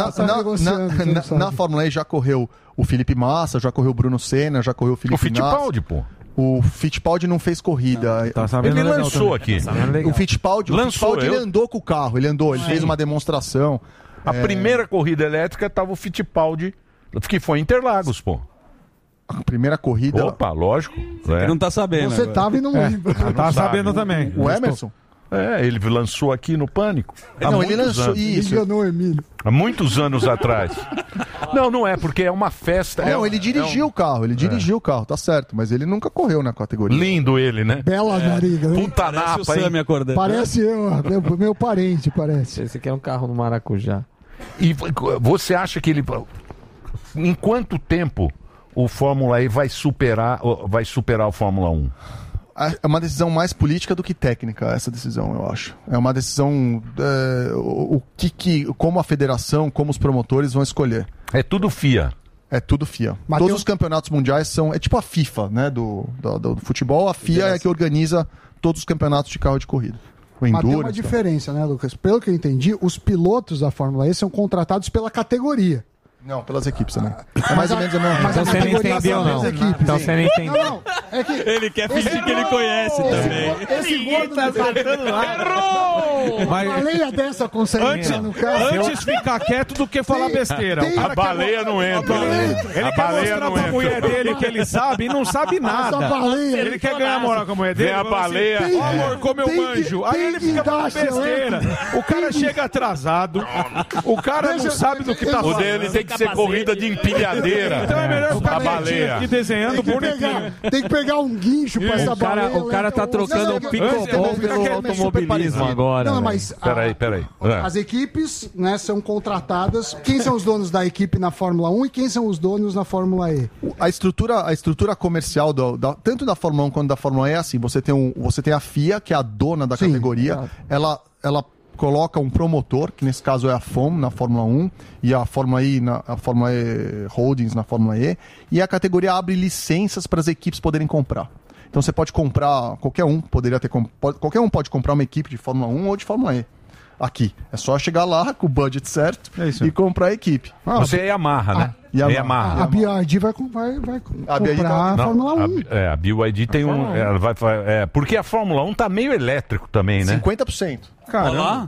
S19: Na Fórmula E já correu o Felipe Massa, já correu o Bruno Senna, já correu o Felipe
S1: Fittipaldi, pô.
S19: O Fittipaldi não fez corrida.
S1: Ele lançou aqui.
S19: O Fittipaldi ele andou com o carro, ele fez uma demonstração.
S1: A primeira corrida elétrica tava o Fittipaldi, que foi em Interlagos, pô.
S19: A primeira corrida...
S1: Opa, lógico.
S5: Ele não tá sabendo.
S14: Você tava e não lembra.
S15: Tá sabendo também.
S19: O Emerson?
S1: Ele lançou aqui no Pânico.
S19: Ele lançou isso.
S14: Enganou o Emílio.
S1: Há muitos anos atrás. Não é, porque é uma festa.
S19: Ele dirigiu o carro, dirigiu o carro, tá certo, mas ele nunca correu na categoria.
S1: Lindo ele, né?
S14: Bela nariga, né?
S1: Puta napa, hein?
S14: Parece meu parente, parece.
S15: Esse aqui é um carro no Maracujá.
S1: E você acha que ele... Em quanto tempo o Fórmula E vai superar o Fórmula 1?
S19: É uma decisão mais política do que técnica, essa decisão, eu acho. É uma decisão como a federação, como os promotores vão escolher.
S1: É tudo FIA.
S19: É tudo FIA. Todos os campeonatos mundiais são... É tipo a FIFA, né, do futebol. A FIA é que organiza todos os campeonatos de carro de corrida.
S14: Mas tem uma diferença, né, Lucas? Pelo que eu entendi, os pilotos da Fórmula E são contratados pela categoria.
S19: Não, pelas equipes também. É mais ou menos a mesma coisa.
S15: Então você não entendeu, não. Então você não entendeu.
S14: Não, é que
S5: ele quer fingir que ele conhece também.
S14: Esse gordo tá saltando lá. Errou! Uma baleia dessa consegue entrar no carro.
S15: Antes ficar quieto do que falar besteira.
S1: A baleia não entra.
S15: Ele quer mostrar pra mulher dele que ele sabe e não sabe nada. Ele quer ganhar moral com a mulher dele.
S1: Vem a baleia.
S15: Ó, amor, como eu manjo. Aí ele fica falando besteira. O cara chega atrasado. O cara não sabe do que tá falando.
S1: O dele tem que ser corrida de empilhadeira.
S15: Então é melhor ficar
S1: baleia
S15: aqui desenhando bonitinho.
S14: Tem que pegar um guincho pra essa baleia.
S15: O cara tá trocando o pickleball pelo automobilismo agora.
S14: Não, mas...
S1: Peraí.
S14: As equipes, né, são contratadas. Quem são os donos da equipe na Fórmula 1 e quem são os donos na Fórmula E?
S19: A estrutura comercial tanto da Fórmula 1 quanto da Fórmula E é assim. Você tem a FIA, que é a dona da categoria. Ela coloca um promotor, que nesse caso é a FOM na Fórmula 1 e a Fórmula E Holdings na Fórmula E, e a categoria abre licenças para as equipes poderem comprar. Então você pode comprar, qualquer um pode comprar uma equipe de Fórmula 1 ou de Fórmula E. Aqui. É só chegar lá com o budget certo e comprar a equipe.
S1: Você é Yamaha, né?
S14: A BYD vai comprar a Fórmula 1.
S1: A BYD tem um... porque a Fórmula 1 tá meio elétrico também, né?
S19: 50%.
S5: Caramba.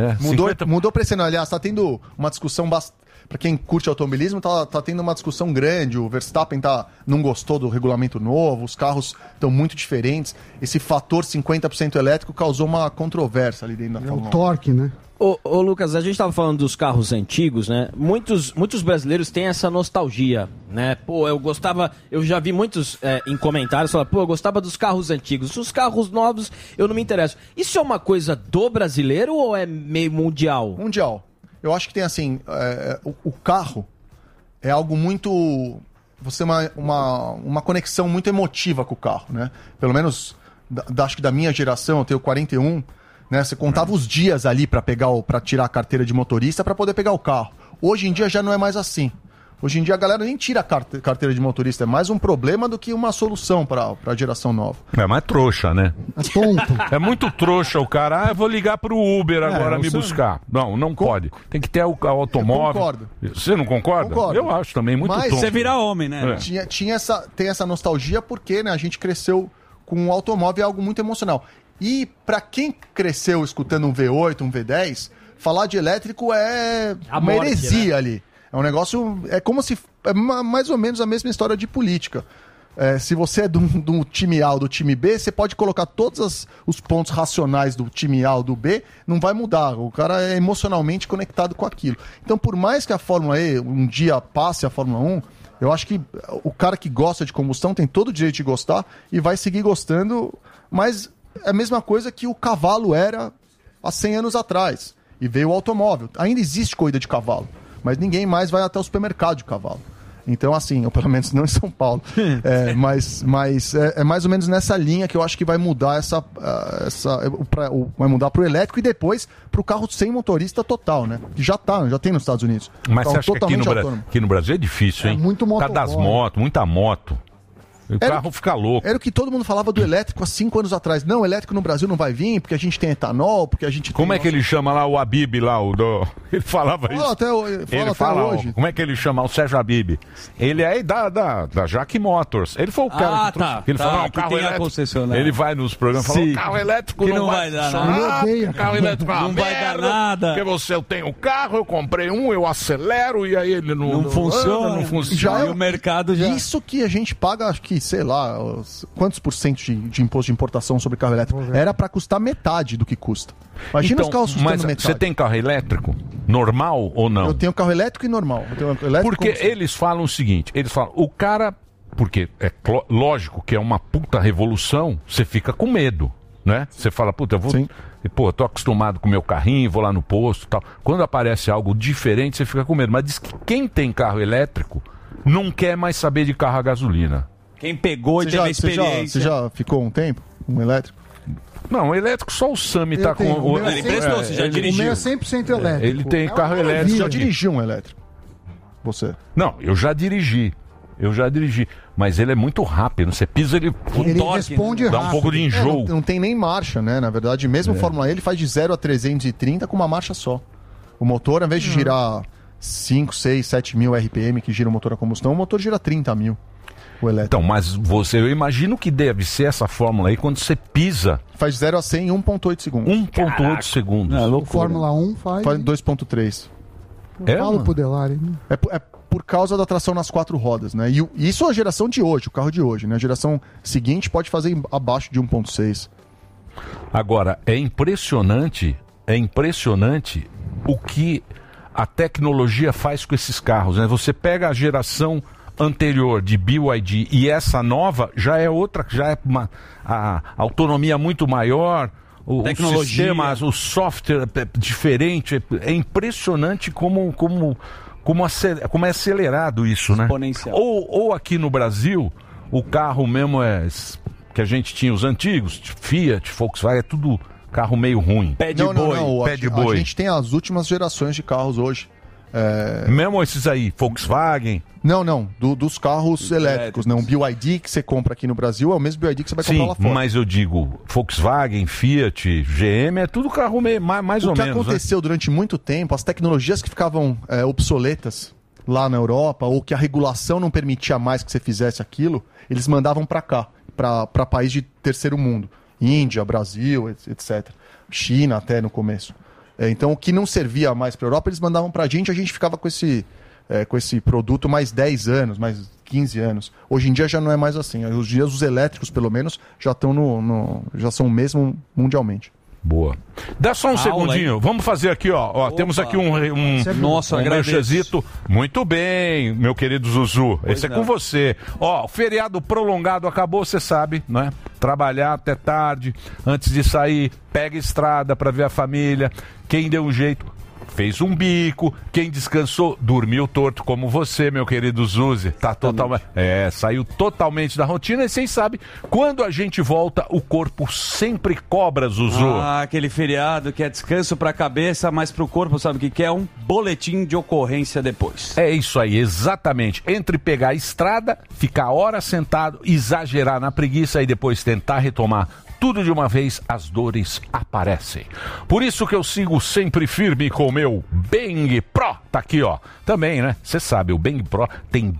S19: Mudou pra esse ano. Aliás, tá tendo uma discussão Para quem curte automobilismo, tá tendo uma discussão grande. O Verstappen não gostou do regulamento novo, os carros estão muito diferentes. Esse fator 50% elétrico causou uma controvérsia ali dentro da Fórmula 1.
S14: O torque, né?
S3: Ô Lucas, a gente estava falando dos carros antigos, né? Muitos brasileiros têm essa nostalgia, né? Eu já vi muitos em comentários falando, eu gostava dos carros antigos. Os carros novos eu não me interesso. Isso é uma coisa do brasileiro ou é meio mundial?
S19: Mundial. Eu acho que tem assim, o carro é algo muito... Você tem uma conexão muito emotiva com o carro, né? Pelo menos, acho que da minha geração, eu tenho 41, né? Você contava os dias ali para tirar a carteira de motorista para poder pegar o carro. Hoje em dia já não é mais assim. Hoje em dia a galera nem tira a carteira de motorista. É mais um problema do que uma solução para a geração nova.
S1: É mais trouxa, né?
S14: É tonto.
S1: É muito trouxa o cara. Eu vou ligar pro Uber agora me buscar. Não pode. Tem que ter o automóvel.
S19: Eu concordo.
S1: Você não concorda?
S19: Concordo.
S1: Eu acho também muito tonto.
S5: Você vira homem, né?
S19: Tem essa nostalgia porque, né, a gente cresceu com o automóvel, é algo muito emocional. E para quem cresceu escutando um V8, um V10, falar de elétrico é uma heresia, né? Ali. É um negócio... É como se... É mais ou menos a mesma história de política. Se você é do time A ou do time B, você pode colocar todos os pontos racionais do time A ou do B, não vai mudar. O cara é emocionalmente conectado com aquilo. Então, por mais que a Fórmula E um dia passe a Fórmula 1, eu acho que o cara que gosta de combustão tem todo o direito de gostar e vai seguir gostando, mas é a mesma coisa que o cavalo era há 100 anos atrás. E veio o automóvel. Ainda existe corrida de cavalo, mas ninguém mais vai até o supermercado de cavalo. Então, assim, ou pelo menos não em São Paulo. Mas é mais ou menos nessa linha que eu acho que vai mudar vai mudar para o elétrico e depois para o carro sem motorista total, né? Que já tem nos Estados Unidos.
S1: Mas você acha que aqui no Brasil é difícil, hein?
S14: Muito
S1: por causa das motos, muita moto. O carro fica louco.
S19: Era o que todo mundo falava do elétrico há 5 anos atrás. Não, o elétrico no Brasil não vai vir porque a gente tem etanol, porque a gente
S1: Como é que ele chama lá o Habib lá? Ele falava isso.
S19: Ele fala
S1: hoje. Como é que ele chama o Sérgio Habib? Ele é da Jack Motors. Ele foi o cara que trouxe. Ele falou, o carro elétrico. Ele vai nos programas e fala, o carro elétrico
S5: que não vai dar nada.
S1: O carro elétrico
S5: não vai dar nada.
S1: Porque eu tenho um carro, eu comprei eu acelero e aí ele não
S5: funciona.
S1: Não funciona.
S5: E o mercado já...
S19: Isso que a gente paga, acho que, sei lá, quantos por cento de imposto de importação sobre carro elétrico? Era para custar metade do que custa. Imagina os carros custando metade.
S1: Você tem carro elétrico normal ou não?
S19: Eu tenho carro elétrico e normal.
S1: Porque eles falam o seguinte, o cara, porque é lógico que é uma puta revolução, você fica com medo, né? Você fala, puta, eu vou... Sim. Pô, tô acostumado com o meu carrinho, vou lá no posto e tal. Quando aparece algo diferente, você fica com medo. Mas diz que quem tem carro elétrico não quer mais saber de carro a gasolina.
S5: Quem pegou e teve a experiência.
S19: Você já ficou um tempo um elétrico?
S1: Não, o elétrico só o Sami tá com...
S5: Ele emprestou, você já dirigiu.
S14: O meu é 100% elétrico.
S1: Ele tem carro elétrico.
S19: Você já dirigiu um elétrico? Você?
S1: Não, eu já dirigi. Mas ele é muito rápido. Você pisa, ele
S14: responde rápido.
S1: Dá um pouco de enjoo.
S19: Não tem nem marcha, né? Na verdade, mesmo Fórmula E, ele faz de 0 a 330 com uma marcha só. O motor, ao invés de girar 5, 6, 7 mil RPM, que gira o motor a combustão, o motor gira 30 mil.
S1: Então, mas eu imagino que deve ser essa fórmula aí quando você pisa.
S19: Faz 0 a 100 em 1,8 segundos.
S1: 1,8 segundos.
S14: O Fórmula 1 faz
S19: 2,3.
S14: Falo pro Delari.
S19: É por causa da tração nas 4 rodas, né? E isso é a geração de hoje, o carro de hoje, né? A geração seguinte pode fazer abaixo de 1,6.
S1: Agora, é impressionante o que a tecnologia faz com esses carros, né? Você pega a geração anterior de BYD e essa nova já é outra, já é a autonomia muito maior, o sistema, o software é diferente, é impressionante como é acelerado isso, né?
S5: Exponencial.
S1: Ou aqui no Brasil, o carro mesmo que a gente tinha os antigos, Fiat, Volkswagen, é tudo carro meio ruim.
S19: Pé de boi. A gente tem as últimas gerações de carros hoje.
S1: Mesmo esses aí, Volkswagen?
S19: Não, dos carros elétricos, né? Um BYD que você compra aqui no Brasil é o mesmo BYD que você vai comprar lá fora.
S1: Mas eu digo, Volkswagen, Fiat, GM, é tudo carro mais ou menos.
S19: O que aconteceu durante muito tempo, as tecnologias que ficavam obsoletas lá na Europa, ou que a regulação não permitia mais que você fizesse aquilo, eles mandavam para cá, para país de terceiro mundo. Índia, Brasil, etc. China até no começo. Então, o que não servia mais para a Europa, eles mandavam para a gente ficava com esse produto mais 10 anos, mais 15 anos. Hoje em dia já não é mais assim. Hoje em dia os elétricos, pelo menos, já estão já são o mesmo mundialmente.
S1: Boa. Dá só um segundinho. Hein? Vamos fazer aqui, ó. Temos aqui um lanchezito. Muito bem, meu querido Zuzu. Esse é com você. Ó, o feriado prolongado acabou, você sabe, né? Trabalhar até tarde, antes de sair, pega estrada para ver a família. Quem deu um jeito, fez um bico. Quem descansou, dormiu torto, como você, meu querido Zuzi. Tá totalmente. Saiu totalmente da rotina. E vocês sabem, quando a gente volta, o corpo sempre cobra, Zuzu.
S5: Aquele feriado que é descanso pra cabeça, mas pro corpo, sabe o que é? Um boletim de ocorrência depois.
S1: É isso aí, exatamente. Entre pegar a estrada, ficar horas sentado, exagerar na preguiça e depois tentar retomar tudo de uma vez, as dores aparecem. Por isso que eu sigo sempre firme com o meu Bang Pro. Tá aqui, ó. Também, né? Você sabe, o Bang Pro tem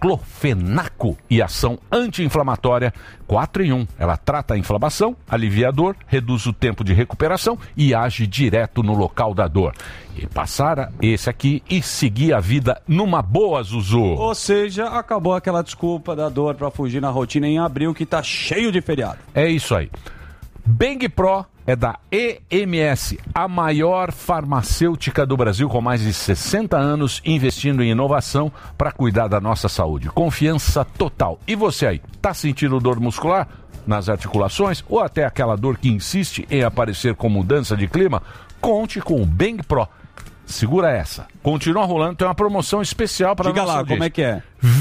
S1: diclofenaco e ação anti-inflamatória 4 em 1. Ela trata a inflamação, alivia a dor, reduz o tempo de recuperação e age direto no local da dor. E passar esse aqui e seguir a vida numa boa, Zuzu.
S5: Ou seja, acabou aquela desculpa da dor pra fugir na rotina em abril que tá cheio de feriado.
S1: É isso aí. Bang Pro é da EMS, a maior farmacêutica do Brasil com mais de 60 anos investindo em inovação para cuidar da nossa saúde. Confiança total. E você aí, tá sentindo dor muscular nas articulações ou até aquela dor que insiste em aparecer com mudança de clima? Conte com o Bang Pro. Segura essa. Continua rolando, tem uma promoção especial para
S5: Diga lá, como é que é?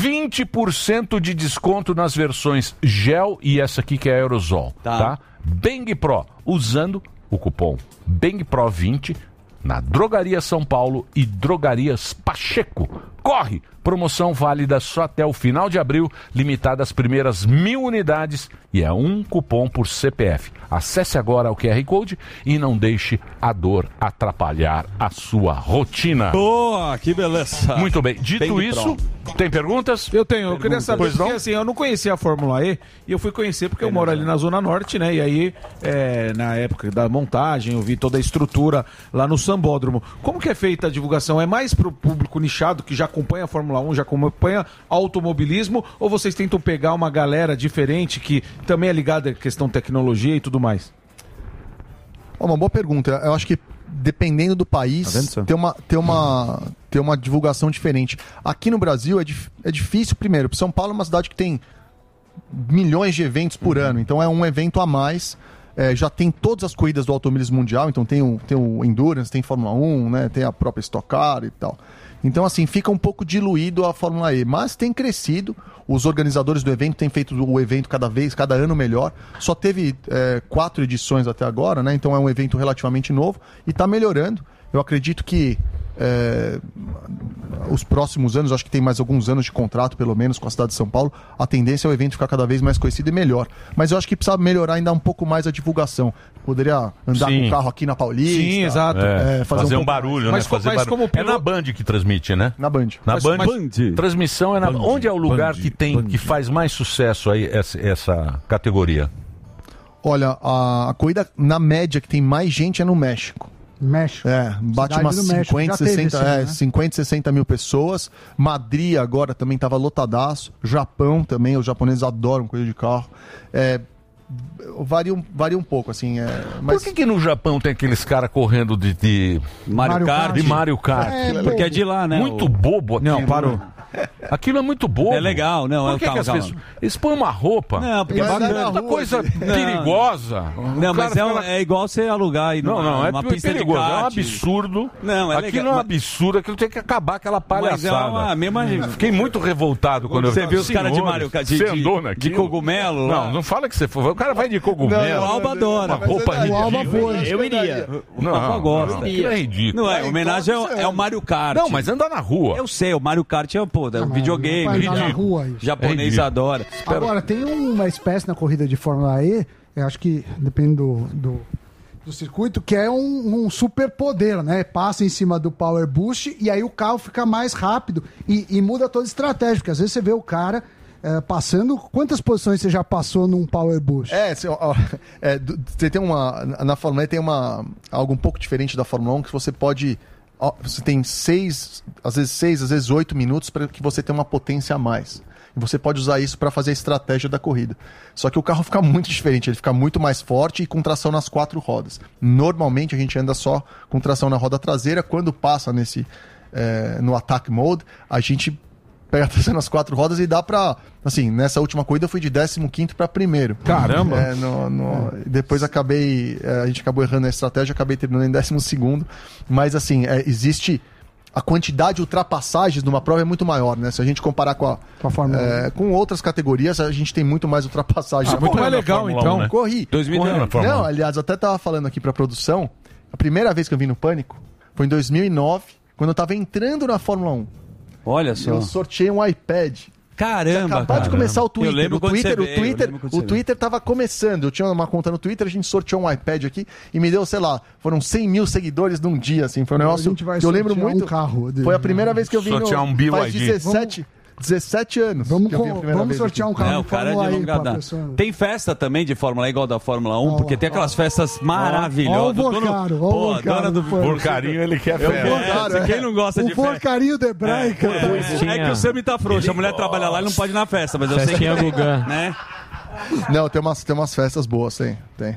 S1: 20% de desconto nas versões gel e essa aqui que é aerosol, tá? Bang Pro, usando o cupom BANGPRO20 na Drogaria São Paulo e Drogarias Pacheco. Corre! Promoção válida só até o final de abril, limitada às primeiras 1.000 unidades e é um cupom por CPF. Acesse agora o QR Code e não deixe a dor atrapalhar a sua rotina.
S5: Boa, que beleza.
S1: Muito bem. Dito
S5: Bang
S1: isso, tem perguntas?
S15: Eu tenho, eu queria saber,
S1: Pois não?
S15: porque assim, eu não conhecia a Fórmula E e eu fui conhecer porque eu moro ali na Zona Norte, né? E aí, na época da montagem, eu vi toda a estrutura lá no Sambódromo. Como que é feita a divulgação? É mais pro público nichado que já acompanha a Fórmula 1, já acompanha automobilismo, ou vocês tentam pegar uma galera diferente que também é ligada à questão tecnologia e tudo mais?
S19: Uma boa pergunta. Eu acho que dependendo do país, tem uma divulgação diferente. Aqui no Brasil é difícil, primeiro, porque São Paulo é uma cidade que tem milhões de eventos por ano, então é um evento a mais. Já tem todas as corridas do automobilismo mundial, então tem o Endurance, tem Fórmula 1, né, tem a própria Stock Car e tal. Então, assim, fica um pouco diluído a Fórmula E, mas tem crescido. Os organizadores do evento têm feito o evento cada ano melhor. Só teve 4 edições até agora, né? Então é um evento relativamente novo e está melhorando. Eu acredito que os próximos anos, acho que tem mais alguns anos de contrato, pelo menos, com a cidade de São Paulo, a tendência é o evento ficar cada vez mais conhecido e melhor. Mas eu acho que precisa melhorar ainda um pouco mais a divulgação. Poderia andar com o carro aqui na Paulista.
S15: Sim, exato.
S1: Fazer um barulho,
S15: mais.
S1: né? Mas como piloto... É na Band que transmite, né?
S19: Na Band.
S1: Na Band. Transmissão é na... Onde é o lugar que faz mais sucesso aí essa categoria?
S19: Olha, a corrida, na média, que tem mais gente é no México.
S14: México.
S19: Bate umas 50, 60 mil pessoas. Madrid agora também estava lotadaço. Japão também, os japoneses adoram corrida de carro. Varia um pouco, assim. Mas...
S1: Por que no Japão tem aqueles caras correndo de
S5: Mario Kart?
S1: De Mario Kart.
S5: Porque é de lá, né?
S1: Muito bobo aquilo.
S5: Não, parou.
S1: Aquilo é muito bobo.
S5: É legal, não.
S1: Por que as pessoas... Eles põem uma roupa.
S5: Não, porque é
S1: tanta coisa perigosa.
S5: Não, mas é igual você alugar e
S1: uma pista perigoso, de kart. É um absurdo.
S5: Não, é
S1: aquilo é um absurdo, aquilo tem que acabar aquela palhaçada.
S5: Mas
S1: Fiquei muito revoltado quando
S5: você viu os caras de Mario Kart de cogumelo.
S1: Não fala que você foi. O cara vai de cogumelo.
S5: O Alba adora.
S1: Uma roupa ridícula.
S3: Eu iria.
S1: O Alba gosta. Aquilo é ridículo.
S5: Não é, homenagem é o Mario Kart.
S1: Não, mas anda na rua.
S5: Eu sei, o Mario Kart é um videogame.
S14: Na rua, isso.
S5: Japonês adora.
S14: Agora, tem uma espécie na corrida de Fórmula E, eu acho que depende do circuito, que é um superpoder, né? Passa em cima do Power Boost e aí o carro fica mais rápido e muda toda a estratégia, porque às vezes você vê o cara passando... Quantas posições você já passou num Power Boost?
S19: Você tem na Fórmula E tem algo um pouco diferente da Fórmula 1, que você pode... Você tem 6, às vezes 8 minutos para que você tenha uma potência a mais. E você pode usar isso para fazer a estratégia da corrida. Só que o carro fica muito diferente, ele fica muito mais forte e com tração nas 4 rodas. Normalmente a gente anda só com tração na roda traseira. Quando passa no Attack Mode, a gente pega a tração nas 4 rodas e dá pra... Assim, nessa última corrida eu fui de 15º para primeiro.
S1: Caramba!
S19: Depois a gente acabou errando a estratégia, acabei terminando em 12º. Mas assim, existe... A quantidade de ultrapassagens numa prova é muito maior, né? Se a gente comparar com a Fórmula 1. Com outras categorias, a gente tem muito mais ultrapassagens.
S15: Muito mais legal, então.
S19: 1, né? Corri.
S5: 2009.
S19: Não, aliás, até tava falando aqui pra produção, a primeira vez que eu vim no Pânico foi em 2009, quando eu tava entrando na Fórmula 1.
S5: Olha só.
S19: Eu sorteei um iPad.
S5: Caramba,
S19: acabou de começar o Twitter.
S5: Eu lembro
S19: o Twitter tava começando. Eu tinha uma conta no Twitter, a gente sorteou um iPad aqui e me deu, sei lá, foram 100 mil seguidores num dia, assim. Foi um negócio que eu lembro muito.
S14: Um carro
S19: foi a primeira vez que eu vim
S1: sortear um BYD.
S19: Faz
S4: 17 anos.
S14: Vamos
S4: que eu vi a primeira vez
S14: sortear
S4: aqui.
S14: um carro
S5: O
S14: de
S5: cara é
S14: Fórmula
S5: de
S14: E
S5: longa
S14: pra
S5: data.
S14: pessoa.
S5: Tem festa também de Fórmula E igual da Fórmula 1, porque tem aquelas festas maravilhosas.
S14: Ó o Vorcaro, ó o
S5: Pô,
S14: Vorcaro
S5: dona do
S14: do Fórmula.
S1: Porcarinho, ele quer
S5: Eu
S1: festa.
S5: gosto, quem não gosta de
S14: O
S5: festa?
S14: Vorcarinho de Braica.
S5: É que o Sami tá frouxo, a mulher trabalha lá e não pode ir na festa, mas eu sei que
S3: Festinha
S5: tem,
S3: Gugan.
S5: né?
S4: Não, tem umas festas boas, tem.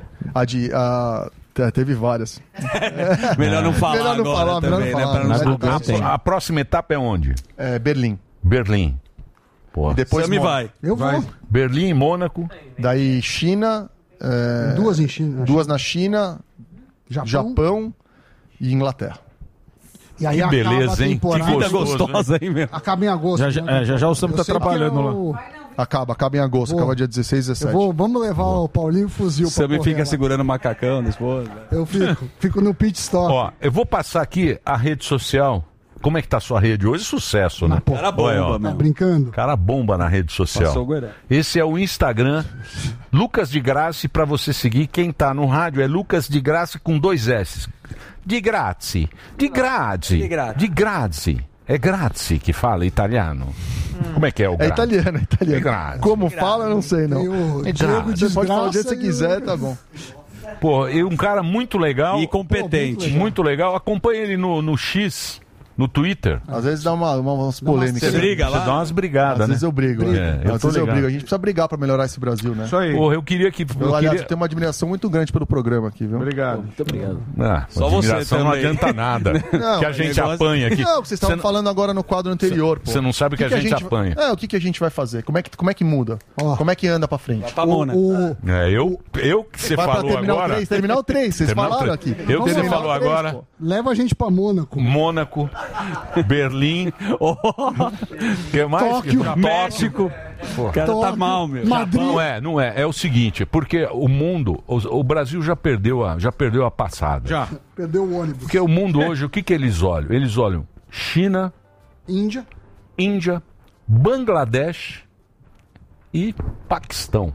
S4: Teve várias.
S5: Melhor não falar
S4: Melhor não
S5: agora
S4: falar, melhor
S5: também,
S4: não
S5: né?
S4: falar.
S5: Pra não
S4: Mas
S1: A próxima etapa é onde?
S4: É Berlim.
S1: Berlim. Pô.
S4: E depois
S5: Sami
S4: Mônaco.
S5: vai.
S14: Eu vou.
S1: Berlim e Mônaco.
S4: Daí China.
S14: Duas em China.
S4: Duas na China, Japão e Inglaterra.
S14: E aí
S1: Que
S14: acaba
S1: beleza,
S14: a
S1: hein?
S14: temporada.
S1: Que
S5: Vida gostosa, hein, meu?
S14: Acaba em agosto.
S15: Já o Sami
S14: Eu
S15: tá
S14: sei que
S15: trabalhando
S14: é
S15: lá.
S14: o-
S4: Acaba em agosto,
S14: Boa.
S4: acaba dia 16 e 17.
S14: Vamos levar o Paulinho Fuzil
S5: O
S14: pra
S5: Sami
S14: correr
S5: fica
S14: lá.
S5: segurando o macacão da esposa.
S14: Eu fico no pit stop.
S1: Ó, eu vou passar aqui a rede social. Como é que tá a sua rede hoje? Sucesso, né?
S5: Cara bomba,
S1: Olha, ó.
S5: meu.
S14: Tá brincando?
S1: Cara bomba na rede social.
S5: Passou o Gueré.
S1: Esse é o Instagram, Lucas de Graça, para você seguir. Quem tá no rádio é Lucas de Graça com 2 S. De Grazi. De Grazi.
S5: De Grazi.
S1: De Grazi. É Grazi que fala italiano. Como é que é o
S4: É
S1: Grazi?
S4: italiano, é italiano.
S1: É Grazi.
S4: Como fala, eu não sei, não.
S14: Tem o
S1: É
S14: Diego
S1: grave.
S4: Você pode falar o jeito
S14: Desgraça
S4: que você
S14: e o-
S4: quiser, tá bom.
S1: Pô, e um cara muito legal.
S5: E competente.
S1: Muito legal. Acompanha ele no X, no Twitter.
S4: Às vezes dá umas polêmicas.
S5: Você briga
S1: Você
S5: lá?
S1: dá umas brigadas,
S4: Às
S1: né?
S4: vezes eu brigo.
S1: É,
S4: né?
S1: eu
S4: Às
S1: tô
S4: vezes eu
S1: ligado.
S4: brigo. A gente precisa brigar pra melhorar esse Brasil, né?
S15: Isso aí.
S1: Porra, eu queria que...
S4: Aliás, eu tenho uma admiração muito grande pelo programa aqui, viu?
S15: Obrigado.
S3: Muito obrigado.
S1: Ah,
S5: Só você
S1: admiração não
S5: também.
S1: adianta nada.
S4: Não,
S1: que a gente
S5: negócio-
S1: apanha aqui.
S4: Não, vocês estavam
S1: Você
S4: falando agora no quadro anterior, pô.
S1: Você não sabe o que a gente apanha.
S4: O que a gente vai fazer? Como é que muda?
S14: Ó.
S4: Como é que anda pra frente?
S5: Pra Mona.
S1: É, eu que você
S4: Vai pra
S1: falou
S4: terminar
S1: agora.
S4: o 3, terminar o 3, vocês
S1: Terminar o
S4: falaram
S1: três.
S4: aqui.
S1: Eu que você
S4: Terminar
S1: falou
S4: o três,
S1: agora.
S4: pô.
S14: Leva a gente pra Mônaco.
S1: Mônaco, Berlim, que mais?
S14: Tóquio,
S5: México. O cara tá
S14: Tóquio,
S5: mal, meu.
S14: Madrid.
S1: Não é. É o seguinte, porque o mundo, o Brasil já perdeu a passada.
S15: Já.
S14: Perdeu o ônibus.
S1: Porque o mundo hoje, o que eles olham? Eles olham China,
S14: Índia.
S1: Bangladesh e Paquistão.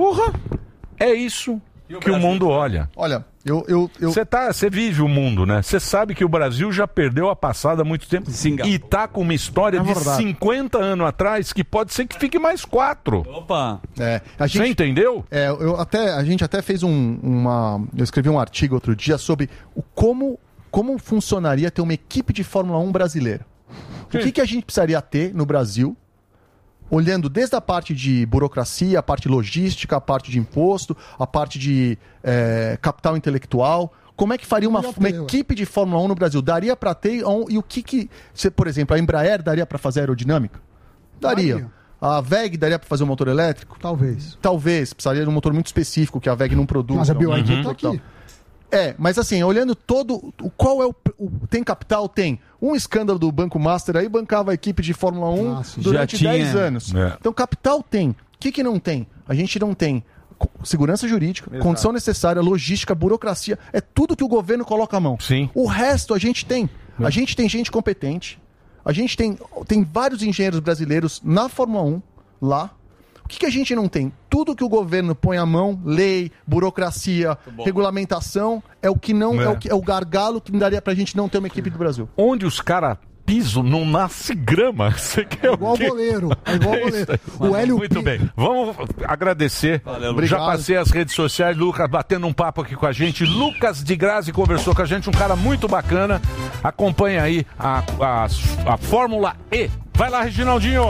S1: É isso que o mundo olha.
S4: Olha,
S1: Você vive o mundo, né? Você sabe que o Brasil já perdeu a passada há muito tempo.
S5: Singapura.
S1: E tá com uma história de
S4: verdade.
S1: 50 anos atrás que pode ser que fique mais 4.
S5: Opa.
S1: Você entendeu?
S4: A gente até fez eu escrevi um artigo outro dia sobre como funcionaria ter uma equipe de Fórmula 1 brasileira. O que a gente precisaria ter no Brasil, olhando desde a parte de burocracia, a parte logística, a parte de imposto, a parte de capital intelectual. Como é que faria uma equipe de Fórmula 1 no Brasil? Daria para ter? E o que por exemplo, a Embraer daria para fazer aerodinâmica? Daria. A VEG daria para fazer um motor elétrico? Talvez. Precisaria de um motor muito específico que a VEG não produz.
S14: Mas a BYD tá aqui.
S4: Mas assim, olhando qual é tem capital? Tem. Um escândalo do Banco Master aí bancava a equipe de Fórmula 1 durante 10 anos. Então capital tem. O que não tem? A gente não tem segurança jurídica, condição necessária, logística, burocracia. É tudo que o governo coloca a mão.
S1: Sim.
S4: O resto a gente tem. A gente tem gente competente. A gente tem vários engenheiros brasileiros na Fórmula 1 lá. O que a gente não tem? Tudo que o governo põe à mão, lei, burocracia, regulamentação, é o que não é o gargalo que daria pra gente não ter uma equipe do Brasil.
S1: Onde os caras pisam, não nasce grama. Você quer
S14: Igual goleiro. É igual goleiro. O Hélio
S1: Muito bem. Vamos agradecer.
S4: Obrigado.
S1: Já passei as redes sociais, Lucas batendo um papo aqui com a gente. Lucas de Grazi conversou com a gente, um cara muito bacana. Acompanha aí a Fórmula E. Vai lá, Reginaldinho.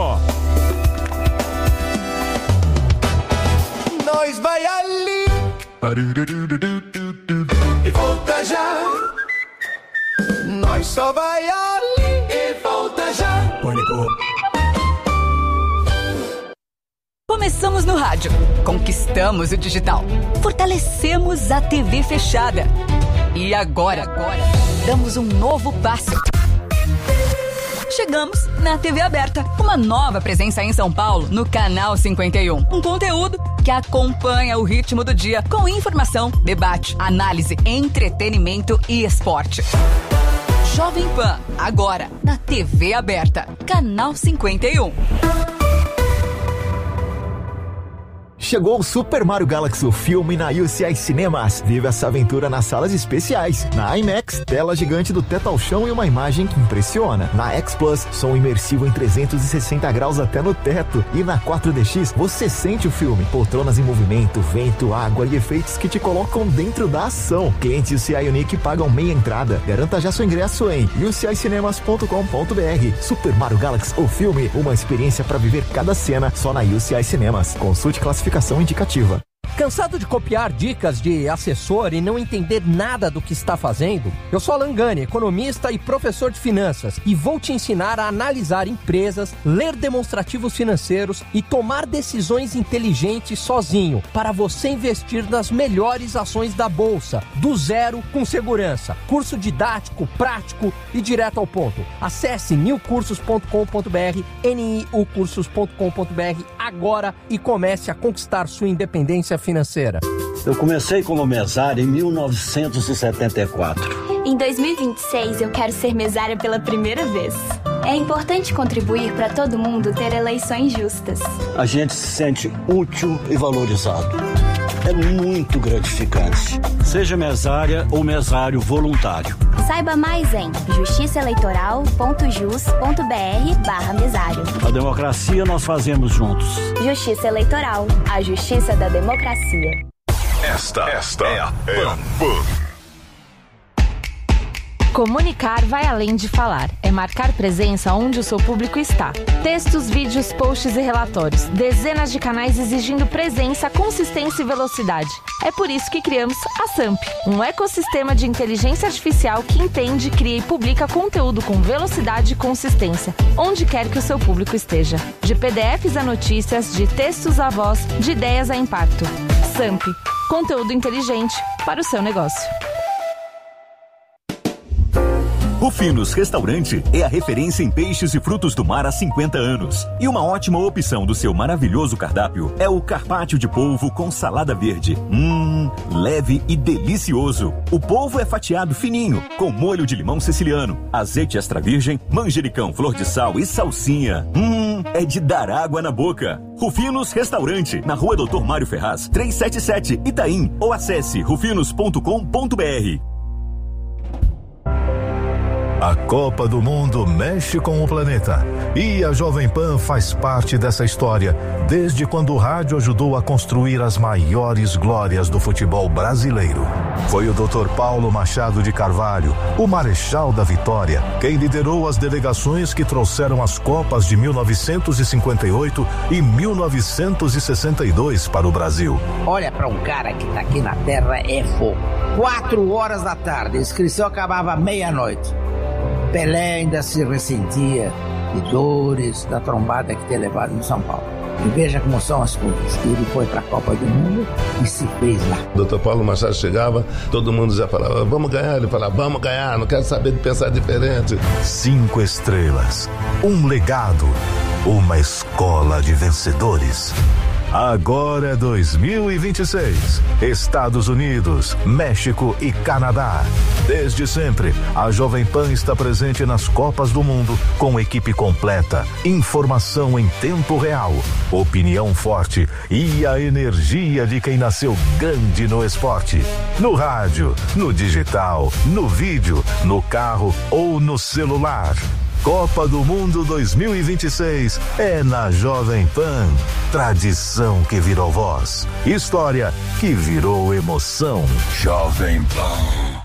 S11: Nós vai ali e volta já. Nós só vai ali e volta já. Pânico.
S20: Começamos no rádio, conquistamos o digital, fortalecemos a TV fechada. E agora, damos um novo passo. Chegamos na TV aberta, uma nova presença em São Paulo, no Canal 51. Um conteúdo que acompanha o ritmo do dia, com informação, debate, análise, entretenimento e esporte. Jovem Pan, agora, na TV aberta, Canal 51.
S21: Chegou o Super Mario Galaxy, o filme na UCI Cinemas. Vive essa aventura nas salas especiais. Na IMAX, tela gigante do teto ao chão e uma imagem que impressiona. Na X Plus, som imersivo em 360 graus até no teto. E na 4DX, você sente o filme. Poltronas em movimento, vento, água e efeitos que te colocam dentro da ação. Clientes UCI Unique pagam meia entrada. Garanta já seu ingresso em ucincinemas.com.br. Super Mario Galaxy, o filme, uma experiência para viver cada cena só na UCI Cinemas. Consulte classificação indicativa.
S22: Cansado de copiar dicas de assessor e não entender nada do que está fazendo? Eu sou Alan Gani, economista e professor de finanças, e vou te ensinar a analisar empresas, ler demonstrativos financeiros e tomar decisões inteligentes sozinho, para você investir nas melhores ações da Bolsa, do zero com segurança. Curso didático, prático e direto ao ponto. Acesse niucursos.com.br, niucursos.com.br agora e comece a conquistar sua independência financeira.
S23: Eu comecei como mesário em 1974.
S24: Em 2026 eu quero ser mesária pela primeira vez. É importante contribuir para todo mundo ter eleições justas.
S23: A gente se sente útil e valorizado. É muito gratificante. Seja mesária ou mesário voluntário.
S24: Saiba mais em justiçaeleitoral.jus.br/mesário.
S23: A democracia nós fazemos juntos.
S24: Justiça Eleitoral, a justiça da democracia.
S6: Esta é a Pan.
S25: Comunicar vai além de falar. É marcar presença onde o seu público está. Textos, vídeos, posts e relatórios. Dezenas de canais exigindo presença, consistência e velocidade. É por isso que criamos a SAMP, um ecossistema de inteligência artificial que entende, cria e publica conteúdo com velocidade e consistência, onde quer que o seu público esteja. De PDFs a notícias, de textos a voz, de ideias a impacto. SAMP, conteúdo inteligente para o seu negócio.
S26: Rufinos Restaurante é a referência em peixes e frutos do mar há 50 anos. E uma ótima opção do seu maravilhoso cardápio é o carpaccio de polvo com salada verde. Leve e delicioso. O polvo é fatiado fininho, com molho de limão siciliano, azeite extra virgem, manjericão, flor de sal e salsinha. É de dar água na boca. Rufinos Restaurante, na Rua Doutor Mário Ferraz, 377, Itaim, ou acesse rufinos.com.br.
S27: A Copa do Mundo mexe com o planeta e a Jovem Pan faz parte dessa história desde quando o rádio ajudou a construir as maiores glórias do futebol brasileiro. Foi o Dr. Paulo Machado de Carvalho, o Marechal da Vitória, quem liderou as delegações que trouxeram as Copas de 1958 e 1962 para o Brasil.
S28: Olha, para um cara que tá aqui na Terra é fogo. 4 horas da tarde, a inscrição acabava meia-noite. Pelé ainda se ressentia de dores da trombada que tinha levado em São Paulo. E veja como são as coisas. Ele foi para a Copa do Mundo e se fez lá.
S29: O Dr. Paulo Machado chegava, todo mundo já falava, vamos ganhar. Ele falava, vamos ganhar, não quero saber de pensar diferente.
S27: 5 estrelas, um legado, uma escola de vencedores. Agora é 2026. Estados Unidos, México e Canadá. Desde sempre, a Jovem Pan está presente nas Copas do Mundo com equipe completa, informação em tempo real, opinião forte e a energia de quem nasceu grande no esporte. No rádio, no digital, no vídeo, no carro ou no celular. Copa do Mundo 2026 é na Jovem Pan. Tradição que virou voz. História que virou emoção. Jovem Pan.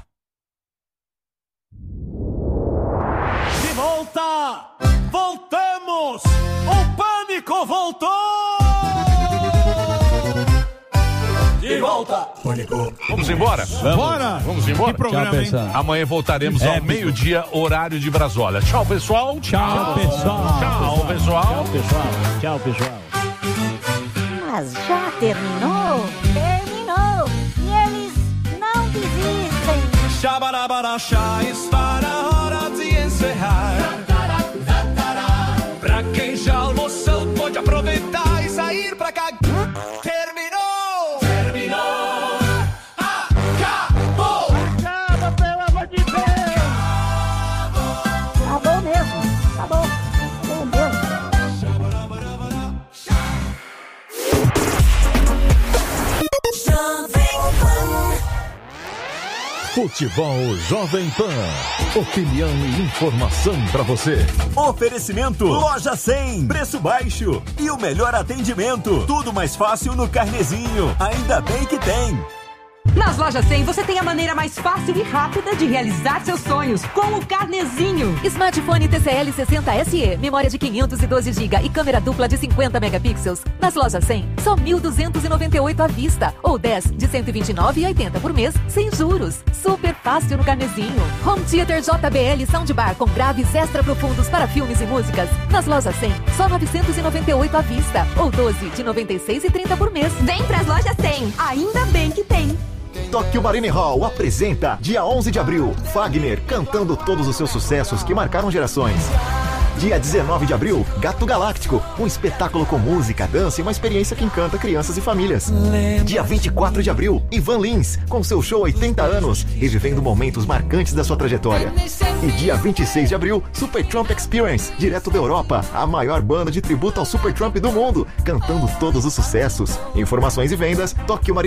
S30: De volta! Voltamos! O pânico voltou! De volta!
S1: Pânico. Vamos embora?
S15: Bora!
S1: Vamos embora?
S15: Que programa,
S1: Tchau,
S15: hein?
S1: Amanhã voltaremos ao meio-dia, horário de Brasólia. Tchau, pessoal.
S15: Tchau, pessoal.
S1: Tchau, pessoal.
S15: Tchau, pessoal. Tchau, pessoal.
S31: Mas já terminou? Terminou! E eles não desistem!
S30: Xabarabarachá, está na hora de encerrar. Pra quem já almoçou, pode aproveitar e sair pra cá. Terminou! Terminou! Acabou!
S31: Acaba, pelo amor de Deus! Acabou mesmo! Acabou! Acabou mesmo!
S27: Futebol Jovem Pan. Opinião e informação pra você.
S26: Oferecimento Loja 100. Preço baixo e o melhor atendimento. Tudo mais fácil no Carnezinho. Ainda bem que tem.
S2: Nas Lojas 100 você tem a maneira mais fácil e rápida de realizar seus sonhos com o Carnezinho.
S7: Smartphone TCL 60 SE, memória de 512 GB e câmera dupla de 50 megapixels. Nas Lojas 100, só 1.298 à vista ou 10 de 129,80 por mês, sem juros. Super fácil no Carnezinho. Home Theater JBL Soundbar com graves extra profundos para filmes e músicas. Nas Lojas 100, só 998 à vista ou 12 de 96,30 por mês.
S2: Vem pras Lojas 100, ainda bem que tem.
S21: Tokyo Marine Hall apresenta, dia 11 de abril, Fagner cantando todos os seus sucessos que marcaram gerações. Dia 19 de abril, Gato Galáctico, um espetáculo com música, dança e uma experiência que encanta crianças e famílias. Dia 24 de abril, Ivan Lins, com seu show 80 anos, revivendo momentos marcantes da sua trajetória. E dia 26 de abril, Supertramp Experience, direto da Europa, a maior banda de tributo ao Supertramp do mundo, cantando todos os sucessos. Informações e vendas,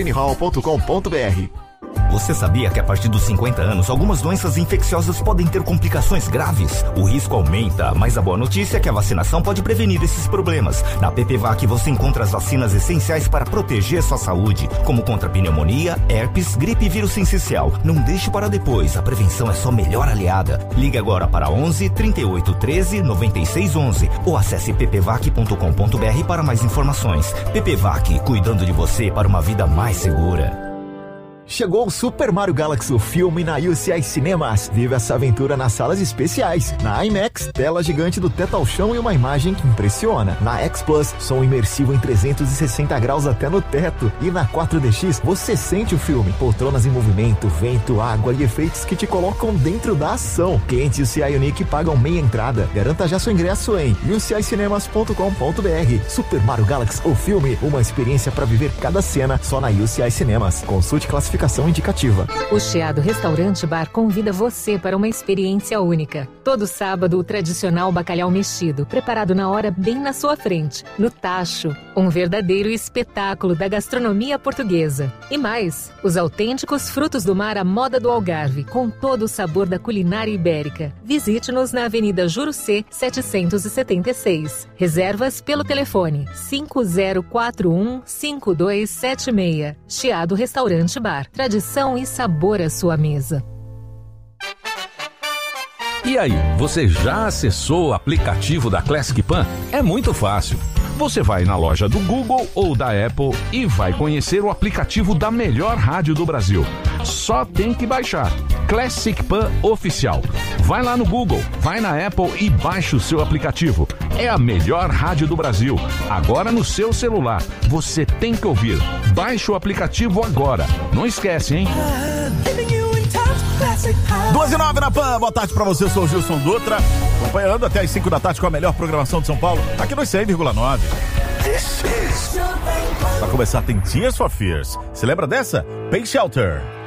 S21: tokyomarinehall.com.br.
S8: Você sabia que a partir dos 50 anos, algumas doenças infecciosas podem ter complicações graves? O risco aumenta, mas a boa notícia é que a vacinação pode prevenir esses problemas. Na PPVAC você encontra as vacinas essenciais para proteger sua saúde, como contra pneumonia, herpes, gripe e vírus sincicial. Não deixe para depois, a prevenção é sua melhor aliada. Ligue agora para 11 38 13 96 11 ou acesse ppvac.com.br para mais informações. PPVAC, cuidando de você para uma vida mais segura.
S21: Chegou o Super Mario Galaxy, o filme na UCI Cinemas. Vive essa aventura nas salas especiais. Na IMAX, tela gigante do teto ao chão e uma imagem que impressiona. Na X Plus, som imersivo em 360 graus até no teto. E na 4DX, você sente o filme. Poltronas em movimento, vento, água e efeitos que te colocam dentro da ação. Clientes UCI Unique pagam meia entrada. Garanta já seu ingresso em ucincinemas.com.br. Super Mario Galaxy, o filme, uma experiência para viver cada cena só na UCI Cinemas. Consulte classificação indicativa.
S2: O Chiado Restaurante Bar convida você para uma experiência única. Todo sábado, o tradicional bacalhau mexido, preparado na hora bem na sua frente, no tacho. Um verdadeiro espetáculo da gastronomia portuguesa. E mais, os autênticos frutos do mar à moda do Algarve, com todo o sabor da culinária ibérica. Visite-nos na Avenida Jurucê, 776. Reservas pelo telefone 5041-5276. Chiado Restaurante Bar. Tradição e sabor à sua mesa.
S1: E aí, você já acessou o aplicativo da Classic Pan? É muito fácil. Você vai na loja do Google ou da Apple e vai conhecer o aplicativo da melhor rádio do Brasil. Só tem que baixar. Classic Pan Oficial. Vai lá no Google, vai na Apple e baixa o seu aplicativo. É a melhor rádio do Brasil. Agora no seu celular. Você tem que ouvir. Baixe o aplicativo agora. Não esquece, hein?
S9: 12:09 na Pan, boa tarde pra você, eu sou o Gilson Dutra, acompanhando até as 5 da tarde com a melhor programação de São Paulo, aqui no 100,9. Pra começar, tem Tears for Fears. Você lembra dessa? Pay Shelter.